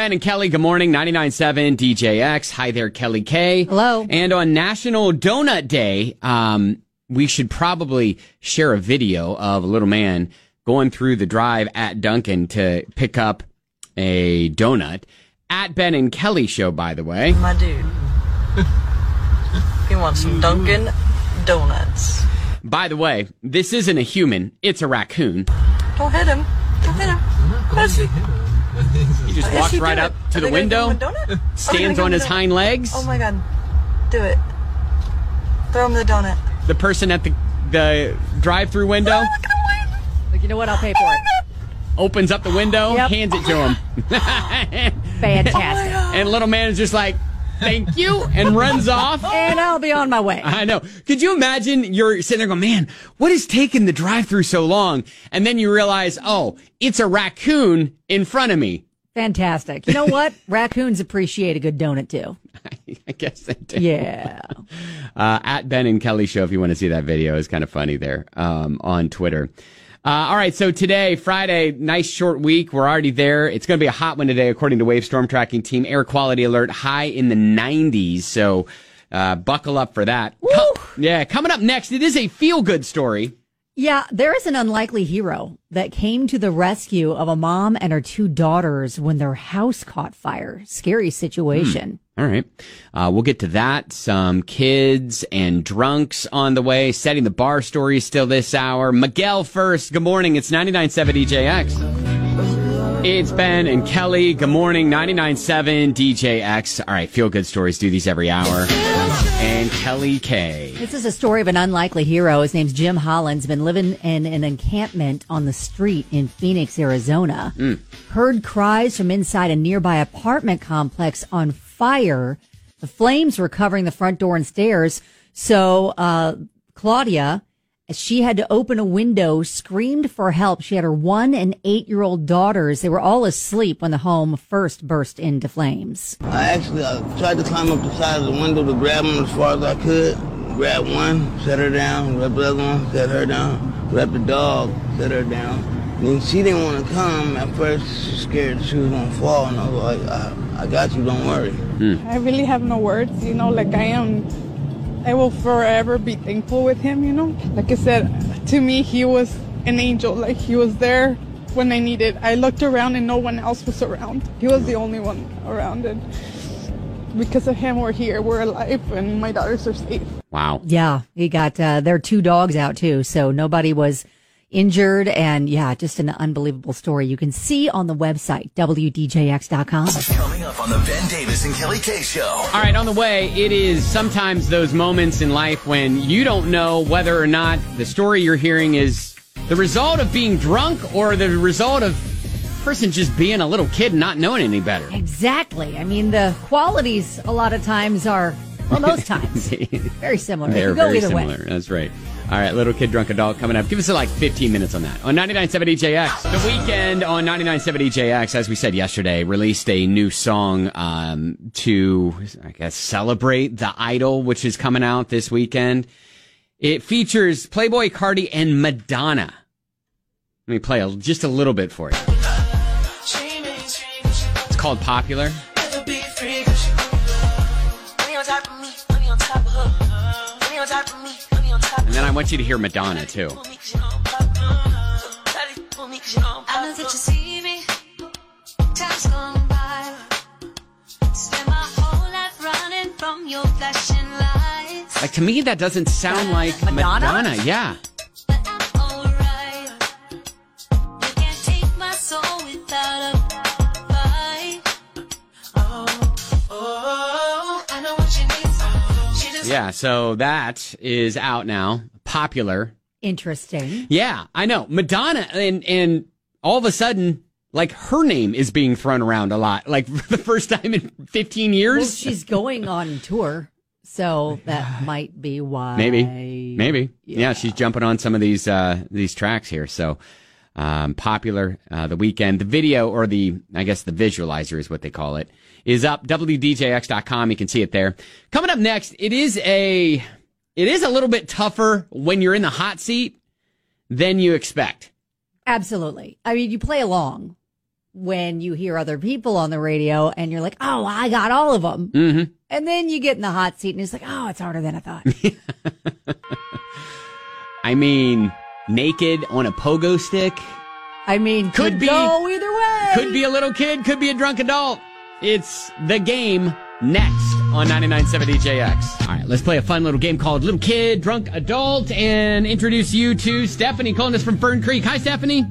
Ben and Kelly, good morning. 99.7 DJX. Hi there, Kelly K. Hello. And on National Donut Day, we should probably share a video of a little man going through the drive at Dunkin' to pick up a donut. At Ben and Kelly Show, by the way. My dude. He wants some Dunkin' Donuts. By the way, this isn't a human. It's a raccoon. Don't hit him. Don't hit him. He just walks right up to the window, stands on his hind legs. Oh my God. Do it. Throw him the donut. The person at the drive-through window Like, you know what? I'll pay for it. opens up the window, Yep. hands it to him. Fantastic. And little man is just like, thank you, and runs off. And I'll be on my way. I know. Could you imagine you're sitting there going, man, what is taking the drive-through so long? And then you realize, oh, it's a raccoon in front of me. Fantastic. You know what? Raccoons appreciate a good donut, too. I guess they do. Yeah. At Ben and Kelly Show, if you want to see that video, it's kind of funny there on Twitter. All right, so today, Friday, nice short week. We're already there. It's going to be a hot one today, according to Wave Storm Tracking Team. Air quality alert high in the 90s, so buckle up for that. Coming up next, it is a feel-good story. Yeah, there is an unlikely hero that came to the rescue of a mom and her two daughters when their house caught fire. Scary situation. All right. We'll get to that. Some kids and drunks on the way. Setting the bar story still this hour. Miguel first. Good morning. It's 99.7 DJX. It's Ben and Kelly. Good morning. 99.7 DJX. All right. Feel good stories. Do these every hour. And Kelly K. This is a story of an unlikely hero. His name's Jim Hollins. Been living in an encampment on the street in Phoenix, Arizona. Heard cries from inside a nearby apartment complex on fire. The flames were covering the front door and stairs. So Claudia, she had to open a window, screamed for help. She had her 1 and 8-year-old daughters. They were all asleep when the home first burst into flames. I tried to climb up the side of the window to grab them as far as I could. Grab one, set her down, grab the other one, set her down, grab the dog, set her down. And then she didn't want to come. At first, she was scared she was going to fall, and I was like, I got you, don't worry. I really have no words, I will forever be thankful with him, Like I said, to me, he was an angel. Like, he was there when I needed. I looked around and no one else was around. He was the only one around, and because of him, we're here, we're alive, and my daughters are safe. Wow. Yeah, he got their 2 dogs out, too, so nobody was injured, and yeah, just an unbelievable story. You can see on the website, WDJX.com. Coming up on the Ben Davis and Kelly K Show. All right, on the way, it is sometimes those moments in life when you don't know whether or not the story you're hearing is the result of being drunk or the result of a person just being a little kid and not knowing any better. Exactly. I mean, the qualities a lot of times are, well, most times, very similar. They're You go very either similar. way. That's right. All right, little kid, drunk adult coming up. Give us like 15 minutes on that. On 99.7 DJX. The Weeknd on 99.7 DJX, as we said yesterday, released a new song to, I guess, celebrate The Idol, which is coming out this weekend. It features Playboi Carti and Madonna. Let me play just a little bit for you. It's called Popular. And then I want you to hear Madonna, too. Like, to me, that doesn't sound like Madonna. Yeah. Yeah, so that is out now. Popular. Interesting. Yeah, I know. Madonna, and all of a sudden, like, her name is being thrown around a lot. Like, for the first time in 15 years. Well, she's going on tour, so that might be why. Maybe. Yeah, she's jumping on some of these tracks here. So, Popular, The Weeknd. The video, or the visualizer is what they call it, is up. WDJX.com. You can see it there. Coming up next, it is a little bit tougher when you're in the hot seat than you expect. Absolutely. I mean, you play along, when you hear other people on the radio and you're like, oh, I got all of them. Mm-hmm. And then you get in the hot seat and it's like, oh, it's harder than I thought. I mean, naked on a pogo stick. I mean, could be go either way. Could be a little kid, could be a drunk adult. It's The Game next on 99.7 DJX. All right, let's play a fun little game called Little Kid, Drunk Adult, and introduce you to Stephanie calling us from Fern Creek. Hi, Stephanie.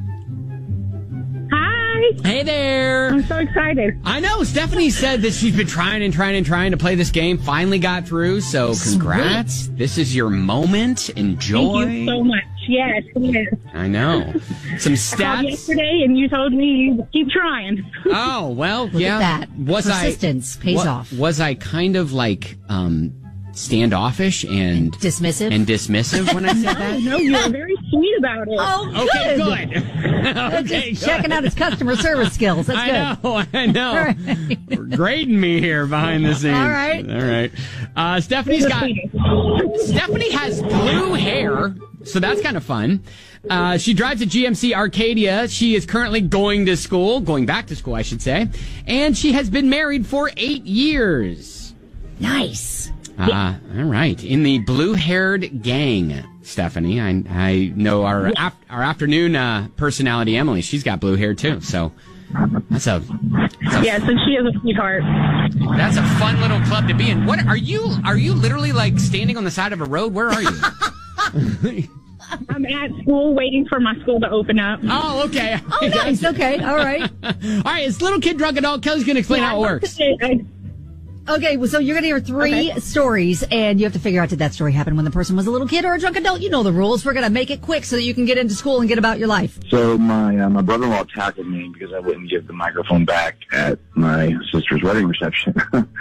Hi. Hey there. I'm so excited. I know. Stephanie said that she's been trying to play this game. Finally got through. So congrats. Sweet. This is your moment. Enjoy. Thank you so much. Yes. I know. Some stats. I called yesterday and you told me you keep trying. Oh, well, Look yeah. at that. Persistence pays off. Was I kind of like standoffish and dismissive when I said that? No, you were very sweet about it. Oh, okay, good. Okay, just checking out his customer service skills. That's good. I know. Right. Grading me here behind the scenes. All right. Stephanie has blue hair, so that's kind of fun. She drives a GMC Arcadia. She is currently going back to school, I should say. And she has been married for 8 years. Nice. All right. In the blue-haired gang, Stephanie. I know our afternoon personality, Emily. She's got blue hair too. So that's a yes, and she is a sweetheart. That's a fun little club to be in. What are you? Are you literally like standing on the side of a road? Where are you? I'm at school waiting for my school to open up. Oh, okay. Oh, nice. Okay. All right. All right. It's Little Kid, Drunk Adult. Kelly's going to explain how it works. Okay, well, so you're going to hear three stories, and you have to figure out, did that story happen when the person was a little kid or a drunk adult? You know the rules. We're going to make it quick so that you can get into school and get about your life. So my brother-in-law tackled me because I wouldn't give the microphone back at my sister's wedding reception.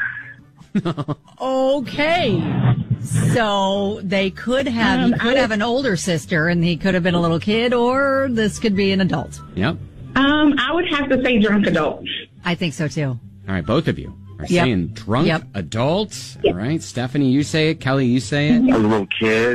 Okay. So they could have, you could have an older sister, and he could have been a little kid, or this could be an adult. Yep. I would have to say drunk adult. I think so, too. All right, both of you are saying drunk adults. All right, Stephanie, you say it. Kelly, you say it. I was a little kid.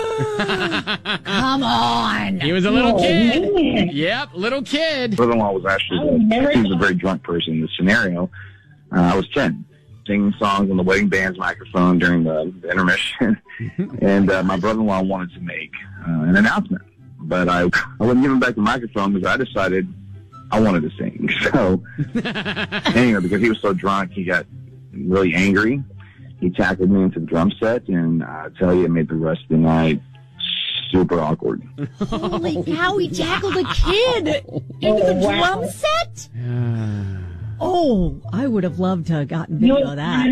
Come on. He was a little kid. Yep, little kid. Brother-in-law was actually, he was a very drunk person in this scenario. I was 10, singing songs on the wedding band's microphone during the intermission. And my brother-in-law wanted to make an announcement. But I wouldn't give him back the microphone because I decided I wanted to sing. So, anyway, because he was so drunk, he got really angry. He tackled me into the drum set, and I tell you, it made the rest of the night super awkward. Holy cow, he tackled a kid into the drum set? Oh, I would have loved to have gotten video of that.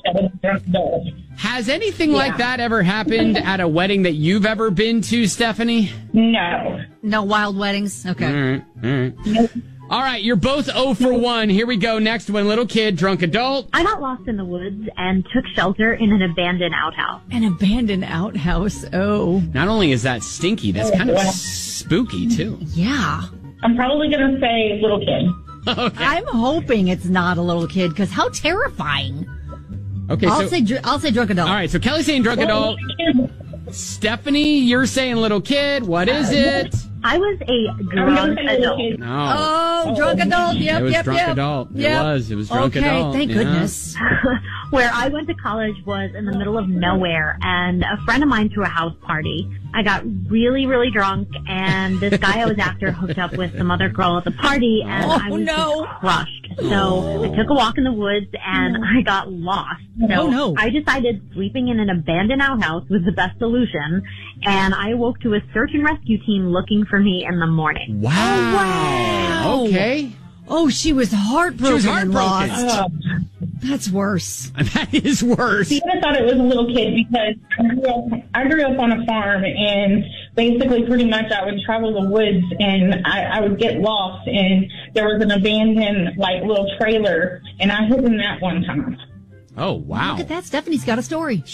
Has anything like that ever happened at a wedding that you've ever been to, Stephanie? No. No wild weddings? Okay. All right. All right, you're both 0 for 1. Here we go. Next one, little kid, drunk adult. I got lost in the woods and took shelter in an abandoned outhouse. An abandoned outhouse? Oh. Not only is that stinky, that's kind of spooky, too. Yeah. I'm probably going to say little kid. Okay. I'm hoping it's not a little kid, because how terrifying. Okay, I'll say drunk adult. All right, so Kelly's saying drunk adult. Stephanie, you're saying little kid. What is it? I was a drunk adult. No. Oh, drunk adult. Yep, it was yep, drunk yep. adult. Yep. It was drunk adult. Okay, thank goodness. Where I went to college was in the middle of nowhere, and a friend of mine threw a house party. I got really, really drunk, and this guy I was after hooked up with some other girl at the party, and I was just crushed. So I took a walk in the woods, and I got lost. So I decided sleeping in an abandoned outhouse was the best solution, and I awoke to a search and rescue team looking for me in the morning. Wow. Oh, wow. Okay. Oh, she was heartbroken. She was heartbroken. And lost. That's worse. That is worse. See, I thought it was a little kid because I grew up on a farm, and basically pretty much I would travel the woods, and I would get lost, and there was an abandoned like little trailer, and I hid in that one time. Oh, wow. Look at that. Stephanie's got a story.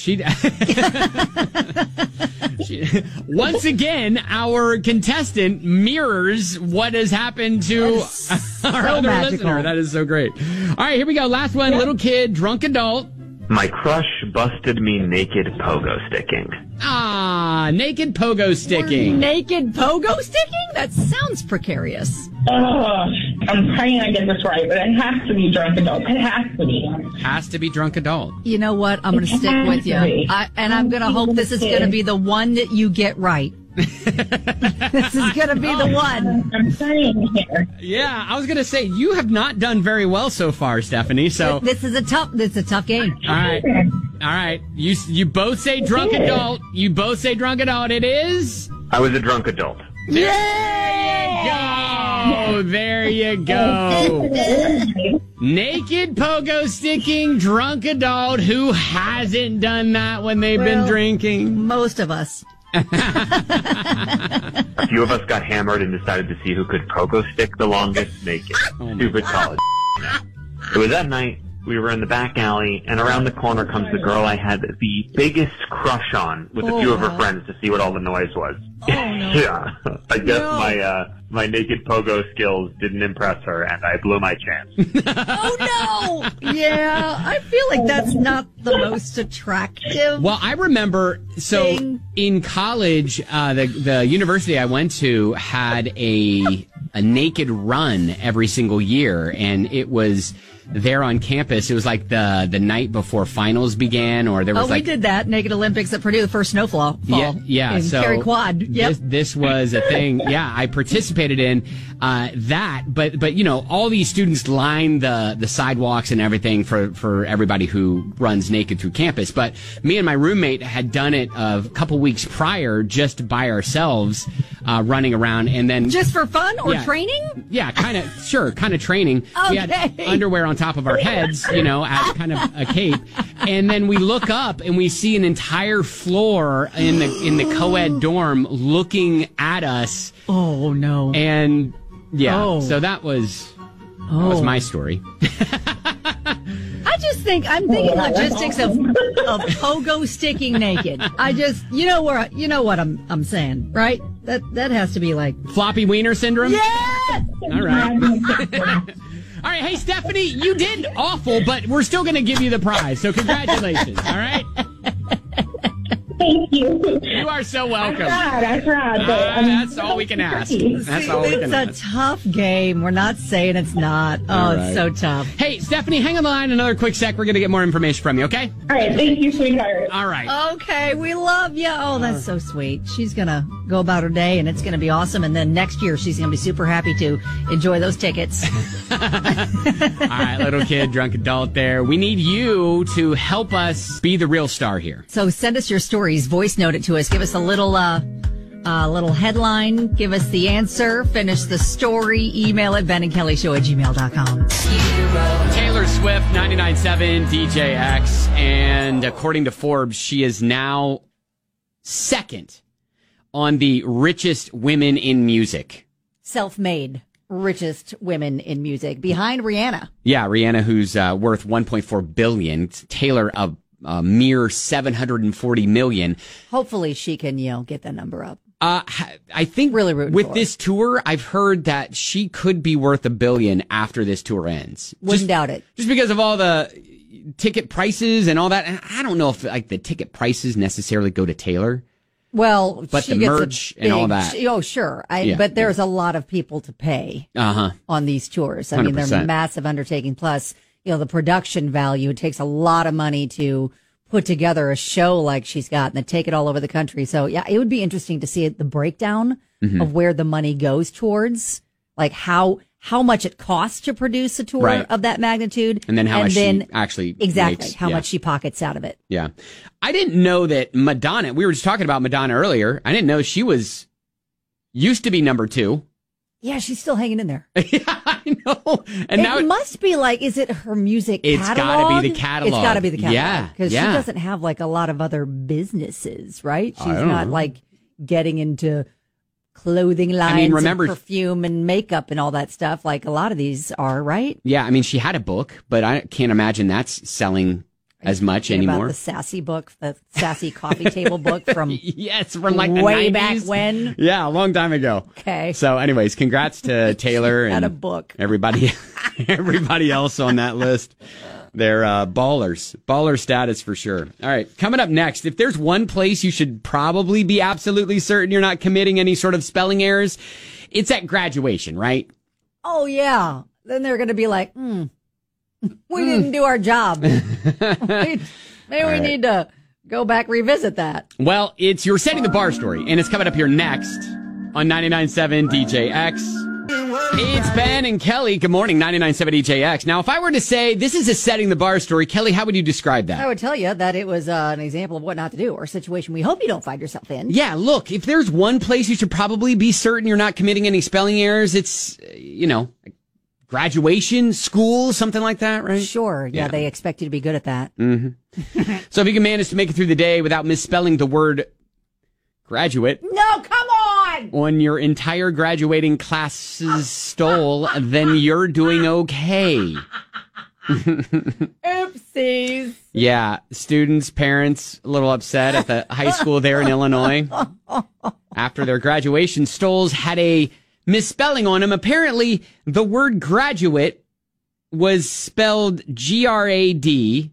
Once again, our contestant mirrors what has happened to our other listener. That is so great. All right, here we go. Last one. Little kid, drunk adult. My crush busted me naked pogo sticking. Ah, naked pogo sticking. Naked pogo sticking? That sounds precarious. I'm praying I get this right, but it has to be drunk adult. It has to be. Has to be drunk adult. You know what? I'm going to stick with you. And I'm going to hope this is going to be the one that you get right. This is going to be the one. I'm praying here. Yeah, I was going to say, you have not done very well so far, Stephanie. So This is a tough game. All right. You both say drunk adult. You both say drunk adult. It is... I was a drunk adult. There you go. Naked pogo sticking drunk adult who hasn't done that when they've been drinking. Most of us. A few of us got hammered and decided to see who could pogo stick the longest naked. Stupid college. It was that night. We were in the back alley, and around the corner comes the girl I had the biggest crush on with a few of her friends to see what all the noise was. Yeah, I guess my naked pogo skills didn't impress her, and I blew my chance. Oh, no! Yeah, I feel like that's not the most attractive. Well, I remember, in college, the university I went to had a naked run every single year, and it was... there on campus. It was like the night before finals began, or there was we did that Naked Olympics at Purdue, the first snowfall. Yeah. So Cary Quad. Yep. This was a thing. Yeah, I participated in that. But you know, all these students line the sidewalks and everything for everybody who runs naked through campus. But me and my roommate had done it a couple weeks prior, just by ourselves, running around, and then just for fun or training. Yeah, kind of training. Okay. We had underwear on top of our heads, you know, as kind of a cape. And then we look up and we see an entire floor in the co-ed dorm looking at us. Oh, no. And so that was my story. I'm thinking logistics of pogo sticking naked. You know what I'm saying, right? That has to be like floppy wiener syndrome. Yes. All right. All right, hey, Stephanie, you did awful, but we're still going to give you the prize, so congratulations, all right? Thank you. You are so welcome. I tried. That's all we can ask. That's all we can ask. It's a tough game. We're not saying it's not. It's so tough. Hey, Stephanie, hang on the line another quick sec. We're going to get more information from you, okay? All right, thank you, sweetheart. All right. Okay, we love you. Oh, that's so sweet. She's going to go about her day, and it's going to be awesome. And then next year, she's going to be super happy to enjoy those tickets. All right, little kid, drunk adult there. We need you to help us be the real star here. So send us your stories. Voice note it to us. Give us a little headline. Give us the answer. Finish the story. Email at benandkellyshow@gmail.com. Taylor Swift, 99.7 DJX. And according to Forbes, she is now second on the richest women in music. Self-made richest women in music. Behind Rihanna. Yeah, Rihanna, who's worth $1.4 billion. Taylor, a mere $740 million. Hopefully she can, get that number up. I think really with this tour, I've heard that she could be worth $1 billion after this tour ends. Wouldn't doubt it. Just because of all the ticket prices and all that. And I don't know if the ticket prices necessarily go to Taylor. Well, but the merch and all that. Oh, sure. But there's a lot of people to pay on these tours. I mean, they're massive undertaking. Plus, the production value, it takes a lot of money to put together a show like she's got and to take it all over the country. So, yeah, it would be interesting to see the breakdown of where the money goes towards, like how much it costs to produce a tour of that magnitude. And then how much she actually makes, how much she pockets out of it. Yeah. I didn't know that Madonna, we were just talking about Madonna earlier. I didn't know she used to be number 2. Yeah, she's still hanging in there. Yeah, I know. And it must be is it her music catalog? It's got to be the catalog. It's got to be the catalog. Yeah. Because she doesn't have a lot of other businesses, right? She's not getting into clothing lines and perfume and makeup and all that stuff like a lot of these are, right? Yeah, I mean, she had a book, but I can't imagine that's selling as much anymore. About the Sassy book, the Sassy coffee table book from yes, from the way 90s. Back when. Yeah, a long time ago. Okay. So, anyways, congrats to Taylor and a book. everybody else on that list. They're baller status for sure. All right, coming up next, if there's one place you should probably be absolutely certain you're not committing any sort of spelling errors, it's at graduation, right? Oh, yeah. Then they're going to be like, we didn't do our job. Maybe we need to go back, revisit that. Well, it's your Setting the Bar story, and it's coming up here next on 99.7 DJX. It's Ben and Kelly. Good morning, 99.7 DJX. Now, if I were to say this is a Setting the Bar story, Kelly, how would you describe that? I would tell you that it was an example of what not to do or a situation we hope you don't find yourself in. Yeah, look, if there's one place you should probably be certain you're not committing any spelling errors, it's, graduation, school, something like that, right? Sure. Yeah, they expect you to be good at that. Mm-hmm. So if you can manage to make it through the day without misspelling the word graduate. No, come on! On your entire graduating class's stole, then you're doing okay. Oopsies. Yeah, students, parents, a little upset at the high school there in Illinois. After their graduation stoles had a misspelling on them. Apparently, the word graduate was spelled Gradutate.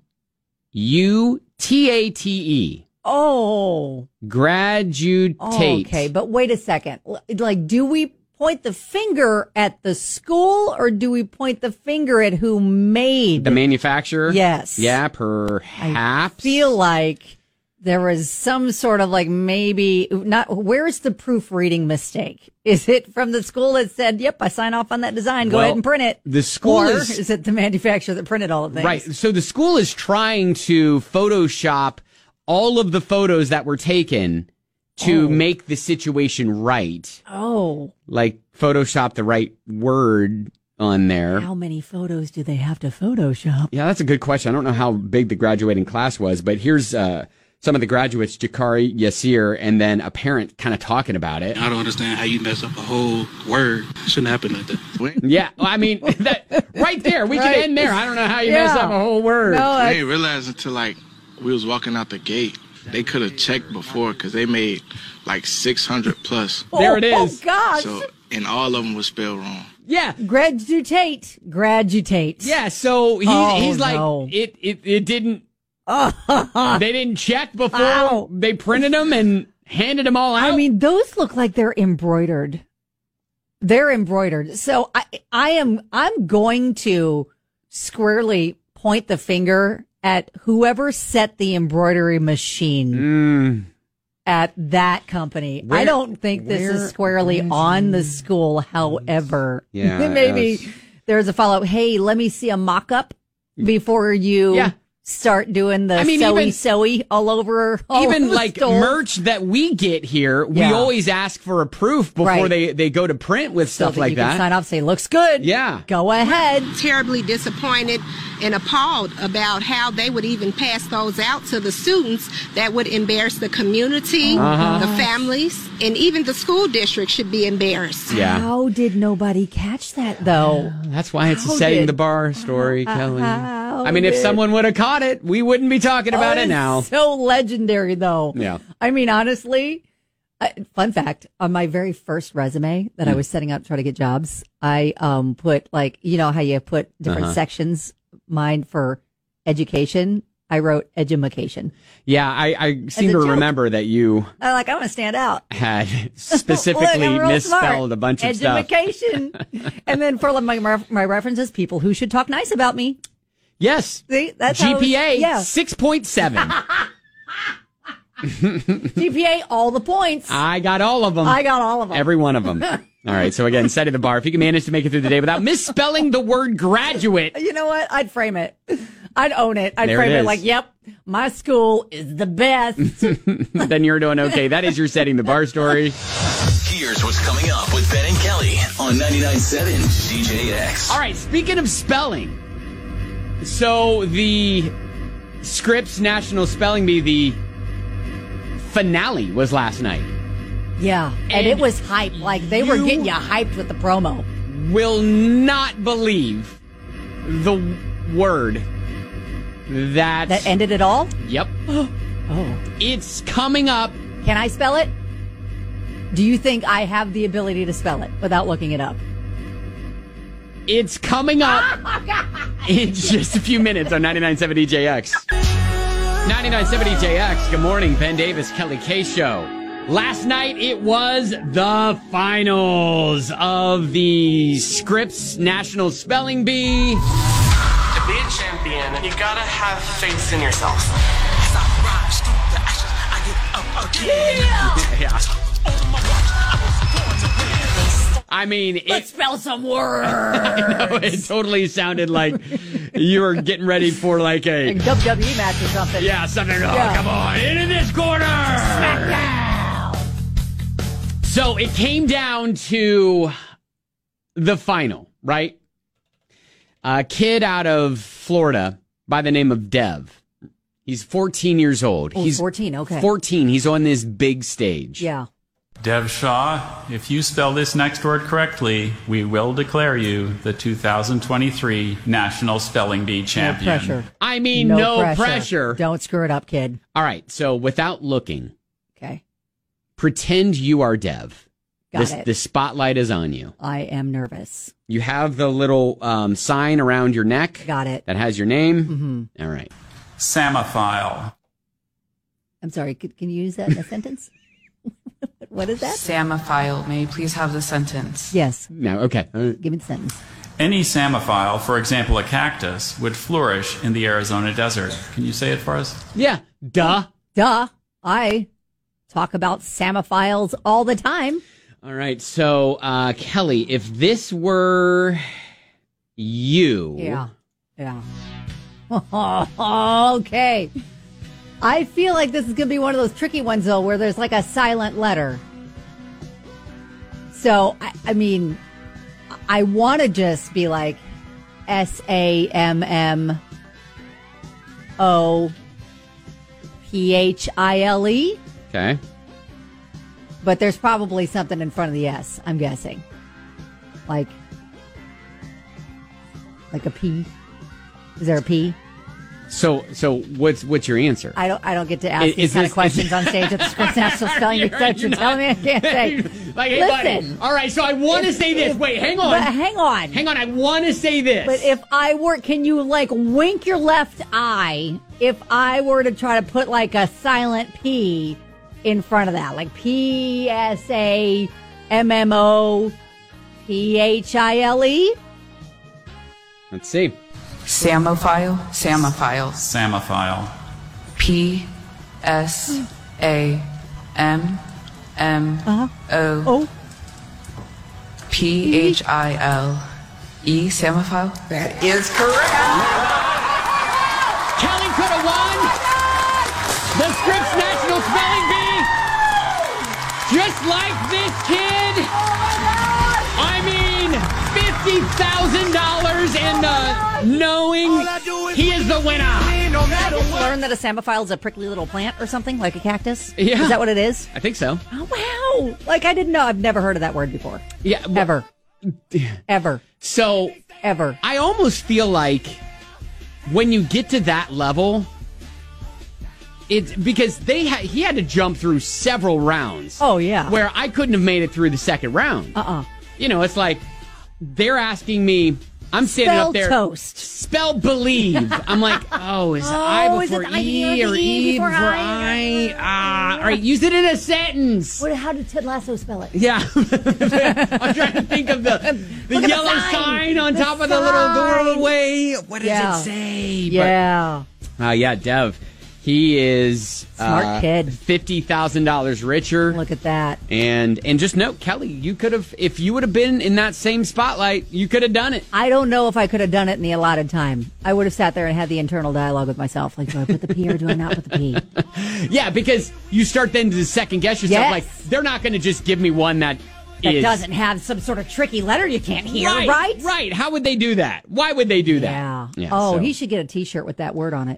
Oh. Gradutate. Okay, but wait a second. Like, do we point the finger at the school or do we point the finger at who made the manufacturer? Yes. Yeah, perhaps. I feel like there was some sort of maybe not. Where's the proofreading mistake? Is it from the school that said, "Yep, I sign off on that design. Go ahead and print it"? The school is it the manufacturer that printed all of things? Right. So the school is trying to Photoshop all of the photos that were taken to make the situation right. Oh. Like Photoshop the right word on there. How many photos do they have to Photoshop? Yeah, that's a good question. I don't know how big the graduating class was, but here's some of the graduates, Jakari, Yasir, and then a parent kind of talking about it. I don't understand how you mess up a whole word. It shouldn't happen like that. Yeah, well, I mean, that right there, we can end there. I don't know how you mess up a whole word. No, I didn't realize until we was walking out the gate. They could have checked before because they made 600 plus. There it is. Oh, gosh. So, and all of them was spelled wrong. Yeah. Gradutate. Yeah, so he's like, no. it didn't, they didn't check before they printed them and handed them all out. I mean, those look like they're embroidered. They're embroidered. So I'm going to squarely point the finger at whoever set the embroidery machine at that company. I don't think this is squarely on the school. However, maybe there's a follow-up. Hey, let me see a mock-up before you start doing the sewy all over. Even merch that we get here, we always ask for a proof before they go to print with stuff like you that. Can sign off, say looks good. Yeah, go ahead. Terribly disappointed and appalled about how they would even pass those out to the students. That would embarrass the community, the families, and even the school district should be embarrassed. Yeah. How did nobody catch that though? That's why it's a Setting the Bar story, Kelly. I mean, if someone would have caught it, we wouldn't be talking about it now. So legendary, though. Yeah. I mean, honestly, fun fact, on my very first resume that I was setting up to try to get jobs, I put how you put different sections. Mine for education, I wrote edumacation. Yeah, I seem to remember that you I want to stand out. Had specifically misspelled a bunch of stuff. Edumacation. And then for my references, people who should talk nice about me. Yes. See, that's GPA 6.7. GPA, all the points. I got all of them. Every one of them. All right. So again, Setting the Bar. If you can manage to make it through the day without misspelling the word graduate. You know what? I'd frame it. I'd own it. I'd frame it like, yep, my school is the best. Then you're doing okay. That is your Setting the Bar story. Here's what's coming up with Ben and Kelly on 99.7 DJX. All right. Speaking of spelling. So the Scripps National Spelling Bee, the finale was last night. Yeah, and it was hype. They were getting you hyped with the promo. Will not believe the word that ended it all? Yep. Oh. It's coming up. Can I spell it? Do you think I have the ability to spell it without looking it up? It's coming up in just a few minutes on 99.7 DJX. 99.7 DJX. Good morning, Ben Davis, Kelly K Show. Last night, it was the finals of the Scripps National Spelling Bee. To be a champion, you gotta have faith in yourself. Yeah. I mean, let's spell some words. I know, it totally sounded like you were getting ready for like a WWE match or something. Yeah, something. Oh, come on, into this corner. SmackDown. So it came down to the final, right? A kid out of Florida by the name of Dev. He's 14 years old. Oh, he's 14, okay. 14. He's on this big stage. Yeah. Dev Shaw, if you spell this next word correctly, we will declare you the 2023 National Spelling Bee champion. No pressure. I mean, no pressure. Don't screw it up, kid. All right. So without looking, okay, pretend you are Dev. Got it. The spotlight is on you. I am nervous. You have the little sign around your neck. Got it. That has your name. Mm-hmm. All right. Samophile. I'm sorry. Can you use that in a sentence? What is that? Samophile. May you please have the sentence? Yes. No. Okay. Give me the sentence. Any samophile, for example, a cactus, would flourish in the Arizona desert. Can you say it for us? Yeah. Duh. I talk about samophiles all the time. All right. So, Kelly, if this were you. Yeah. Okay. I feel like this is going to be one of those tricky ones, though, where there's like a silent letter. So, I mean, I want to just be like SAMMOPHILE. Okay. But there's probably something in front of the S, I'm guessing. Like a P. Is there a P? So what's your answer? I don't get to ask these kind of questions on stage at the Scripps National Spelling Bee. You're telling me I can't say. Like, hey, listen. buddy. All right, so I want to say this. Wait, hang on. But hang on. Hang on, I want to say this. But if I were, can you like wink your left eye if I were to try to put like a silent P in front of that? Like PSAMMOPHILE? Let's see. Samophile. Samophile. PSAMMOPHILE. Samophile. That is correct. Kelly could have won the Scripps National Spelling Bee. Just like this kid. I mean, $50,000 and knowing he is the winner. I just learned that a samophile is a prickly little plant or something, like a cactus. Yeah. Is that what it is? I think so. Oh, wow. Like, I didn't know. I've never heard of that word before. Yeah. Well, Ever. So. Ever. I almost feel like when you get to that level, it's because he had to jump through several rounds. Oh, yeah. Where I couldn't have made it through the second round. You know, it's like they're asking me, I'm standing up there. Toast. Spell believe. I'm like, is I before E or E before I? All right, use it in a sentence. How did Ted Lasso spell it? Yeah. I'm trying to think of the yellow sign on top of the little doorway. What does it say? Yeah. Yeah, Dev. He is smart kid. $50,000 richer. Look at that. And just note, Kelly, you could have, if you would have been in that same spotlight, you could have done it. I don't know if I could have done it in the allotted time. I would have sat there and had the internal dialogue with myself. Like, do I put the P or do I not put the P? Yeah, because you start then to second guess yourself. Yes. Like, they're not going to just give me one that doesn't have some sort of tricky letter you can't hear, right? Right. How would they do that? Why would they do that? Yeah. He should get a T-shirt with that word on it.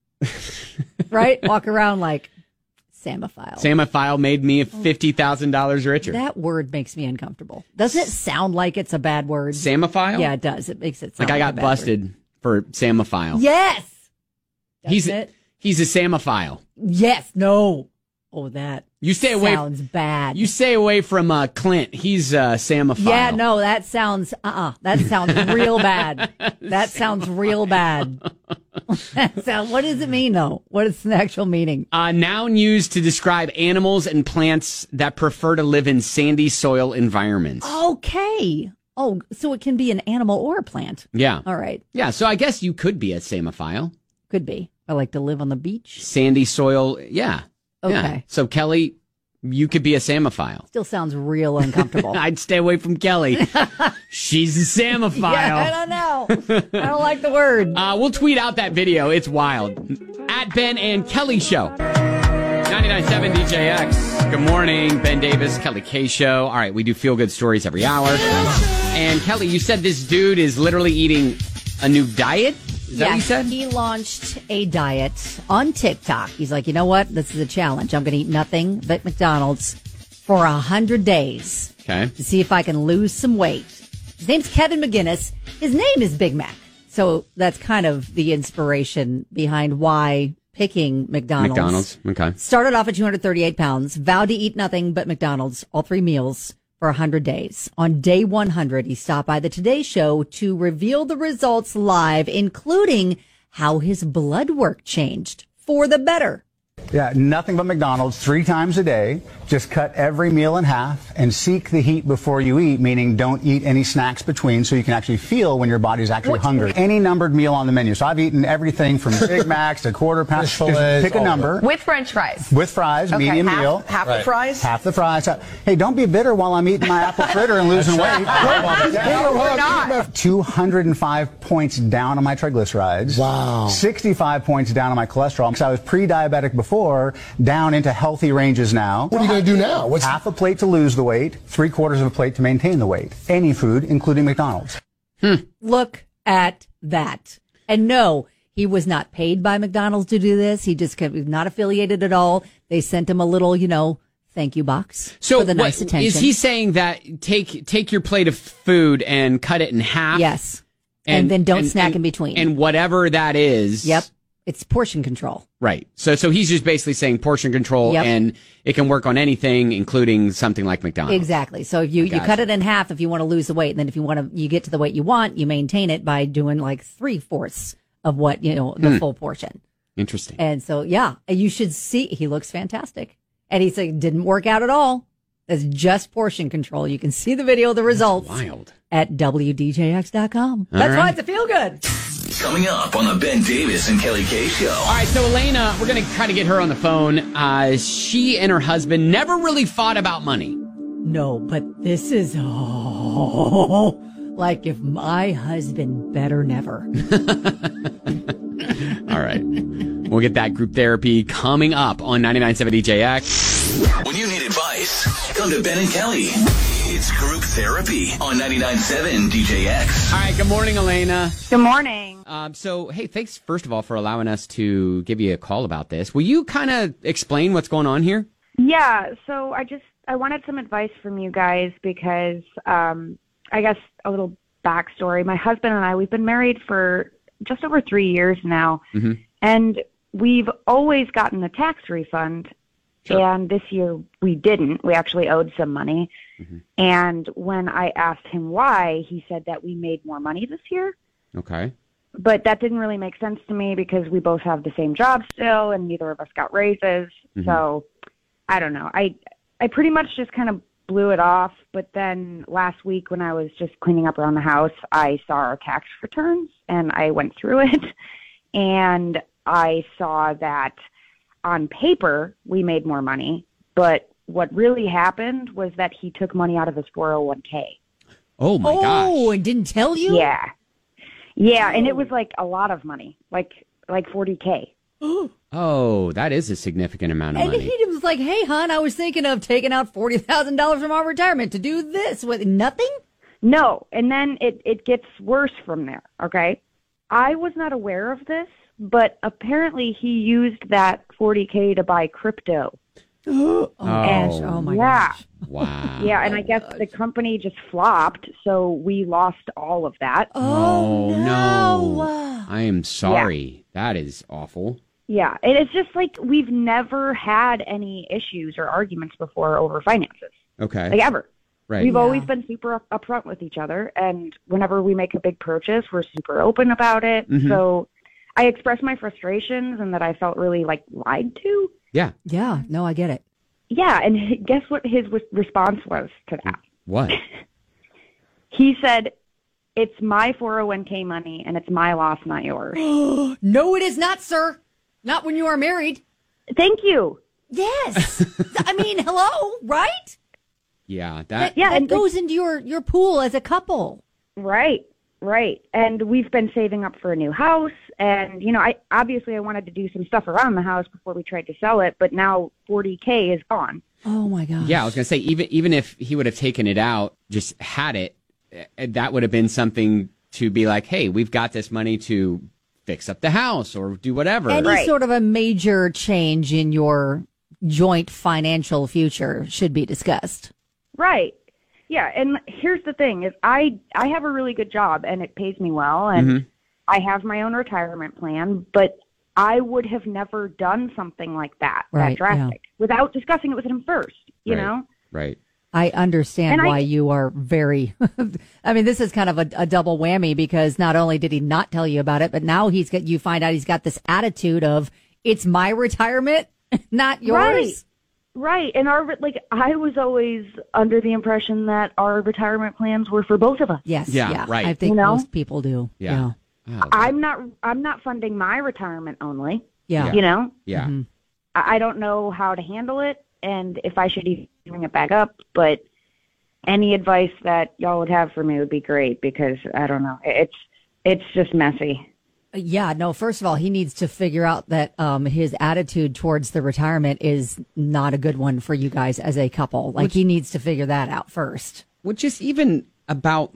Right? Walk around like samophile. Samophile made me $50,000 richer. That word makes me uncomfortable. Doesn't it sound like it's a bad word? Samophile? Yeah, it does. It makes it sound like I got busted for samophile. Yes. He's a samophile. Yes. No. Oh, that you stay away. Sounds bad. You stay away from Clint. He's samophile. Yeah, no, that sounds That sounds real bad. That sounds real bad. So what does it mean, though? What is the actual meaning? Noun used to describe animals and plants that prefer to live in sandy soil environments. Okay. Oh, so it can be an animal or a plant. Yeah. All right. Yeah, so I guess you could be a Samophile. Could be. I like to live on the beach. Sandy soil, yeah. Okay. Yeah. So, Kelly, you could be a Samophile. Still sounds real uncomfortable. I'd stay away from Kelly. She's a Samophile. Yeah, I don't know. I don't like the word. We'll tweet out that video. It's wild. At Ben and Kelly Show. 99.7 DJX. Good morning, Ben Davis, Kelly K Show. All right, we do feel-good stories every hour. And Kelly, you said this dude is literally eating a new diet? Is that what you said? He launched a diet on TikTok. He's like, you know what? This is a challenge. I'm going to eat nothing but McDonald's for 100 days. Okay. To see if I can lose some weight. His name's Kevin McGinnis. His name is Big Mac. So that's kind of the inspiration behind why picking McDonald's. Okay. Started off at 238 pounds, vowed to eat nothing but McDonald's, all 3 meals, for 100 days. On day 100, he stopped by the Today Show to reveal the results live, including how his blood work changed for the better. Yeah, nothing but McDonald's 3 times a day. Just cut every meal in half and seek the heat before you eat, meaning don't eat any snacks between so you can actually feel when your body's actually hungry. Any numbered meal on the menu. So I've eaten everything from Big Macs to quarter pound. Just pick a number. With French fries. With fries, Okay, medium meal. Half the fries? Half the fries. Hey, don't be bitter while I'm eating my apple fritter and losing weight. We're not. 205 points down on my triglycerides. Wow. 65 points down on my cholesterol. Because I was pre-diabetic before, down into healthy ranges now. What are you going to do now? What's half a plate to lose the weight, 3/4 of a plate to maintain the weight. Any food, including McDonald's. Look at that. And no, he was not paid by McDonald's to do this. He just was not affiliated at all. They sent him a little, thank you box for the nice attention. Is he saying that take your plate of food and cut it in half? Yes. And then don't snack in between. And whatever that is. Yep. It's portion control. Right. So he's just basically saying portion control, and it can work on anything, including something like McDonald's. Exactly. So if you cut it in half if you want to lose the weight, and then if you get to the weight you want, you maintain it by doing like 3/4 of what, the full portion. Interesting. And so, you should see, he looks fantastic. And he said, didn't work out at all. It's just portion control. You can see the video, the results. That's wild. At WDJX.com. That's why it's a feel good. Coming up on the Ben Davis and Kelly K Show. All right, so Elena, we're going to try to get her on the phone. She and her husband never really fought about money. No, but this is, like if my husband better never. All right. We'll get that group therapy coming up on 99.7 DJX. When you need advice, come to Ben and Kelly. It's group therapy on 99.7 DJX. All right, good morning, Elena. Good morning. So, hey, thanks, first of all, for allowing us to give you a call about this. Will you kind of explain what's going on here? Yeah, so I wanted some advice from you guys because, I guess a little backstory. My husband and I, we've been married for just over 3 years now, and we've always gotten a tax refund. Sure. And this year we didn't. We actually owed some money. And when I asked him why, he said that we made more money this year. Okay. But that didn't really make sense to me because we both have the same job still and neither of us got raises. So I don't know. I pretty much just kind of blew it off. But then last week when I was just cleaning up around the house, I saw our tax returns and I went through it and I saw that on paper we made more money, but what really happened was that he took money out of his 401k. Oh my gosh. Oh, and didn't tell you? Yeah. Yeah, and it was like a lot of money, like $40K. Oh, that is a significant amount of and money. he was like, hey, hon, I was thinking of taking out $40,000 from our retirement to do this with nothing? No, and then it gets worse from there, okay? I was not aware of this, but apparently he used that $40K to buy crypto. Oh my gosh. Wow. Yeah, and I guess the company just flopped, so we lost all of that. Oh no. I am sorry. That is awful. Yeah, and it's just like we've never had any issues or arguments before over finances. Okay. Like ever. Right. We've always been super upfront with each other, and whenever we make a big purchase, we're super open about it. So I expressed my frustrations and that I felt really like lied to. Yeah. Yeah. No, I get it. Yeah, and guess what his response was to that? What? He said, "It's my 401k money, and it's my loss, not yours." No, it is not, sir. Not when you are married. Thank you. Yes. I mean, hello, right? Yeah, That goes into your pool as a couple. Right. And we've been saving up for a new house, and I wanted to do some stuff around the house before we tried to sell it, but now $40K is gone. Oh my gosh. Yeah, I was going to say, even if he would have taken it out, just had it, that would have been something to be like, hey, we've got this money to fix up the house or do whatever. Any sort of a major change in your joint financial future should be discussed. Right. Yeah, and here's the thing is I have a really good job and it pays me well and I have my own retirement plan, but I would have never done something like that drastic without discussing it with him first, you know? Right. I understand why you are very, I mean, this is kind of a double whammy because not only did he not tell you about it, but now you find out he's got this attitude of it's my retirement, not yours. Right. And I was always under the impression that our retirement plans were for both of us. Yes. Yeah. Right. I think most people do. Yeah. I'm not funding my retirement only. Yeah. You know? Yeah. Mm-hmm. I don't know how to handle it and if I should even bring it back up, but any advice that y'all would have for me would be great because I don't know. It's just messy. Yeah, no, first of all, he needs to figure out that his attitude towards the retirement is not a good one for you guys as a couple. He needs to figure that out first. Which is even about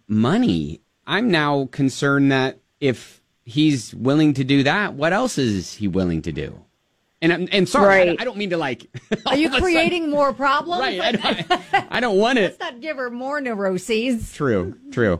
money. I'm now concerned that if he's willing to do that, what else is he willing to do? And sorry, I don't mean to Are you creating more problems? Right. I don't want it. Let's not give her more neuroses. True.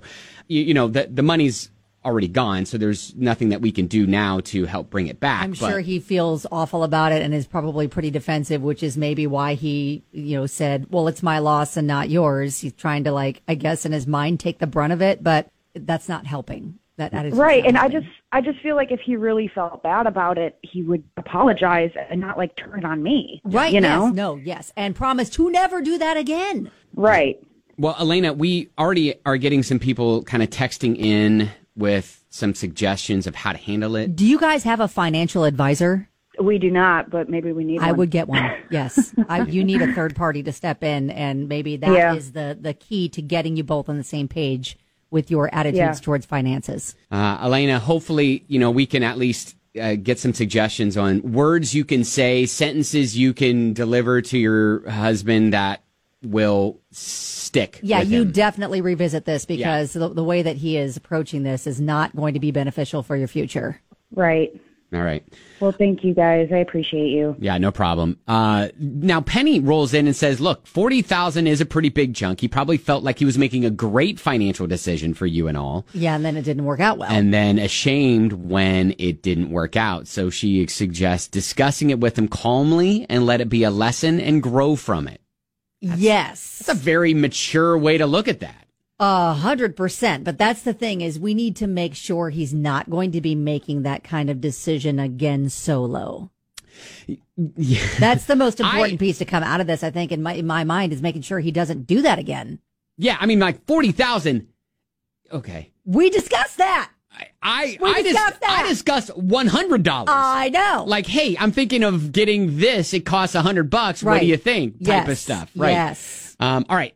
The money's already gone, so there's nothing that we can do now to help bring it back. I'm sure he feels awful about it and is probably pretty defensive, which is maybe why he, said, well, it's my loss and not yours. He's trying to I guess in his mind, take the brunt of it, but that's not helping. That is right. And I just feel like if he really felt bad about it, he would apologize and not turn it on me. Right. You Yes. And promise to never do that again. Right. Well, Elena, we already are getting some people kind of texting in with some suggestions of how to handle it. Do you guys have a financial advisor? We do not, but maybe we need one. I would get one. Yes. You need a third party to step in, and maybe that is the key to getting you both on the same page with your attitudes towards finances. Elena, hopefully, we can at least get some suggestions on words you can say, sentences you can deliver to your husband that will stick. Yeah, with you him. definitely revisit this because the way that he is approaching this is not going to be beneficial for your future. Right. All right. Well, thank you guys. I appreciate you. Yeah, no problem. Now Penny rolls in and says, look, $40,000 is a pretty big chunk. He probably felt like he was making a great financial decision for you and all. Yeah, and then it didn't work out well. And then ashamed when it didn't work out. So she suggests discussing it with him calmly and let it be a lesson and grow from it. Yes. That's a very mature way to look at that. 100%. But that's the thing is we need to make sure he's not going to be making that kind of decision again solo. Yeah. That's the most important piece to come out of this, I think, in my mind, is making sure he doesn't do that again. Yeah, I mean, $40,000. Okay. We discussed that. I discussed $100. I know. Hey, I'm thinking of getting this. It costs $100. Right. What do you think? Type of stuff. Right. Yes. All right.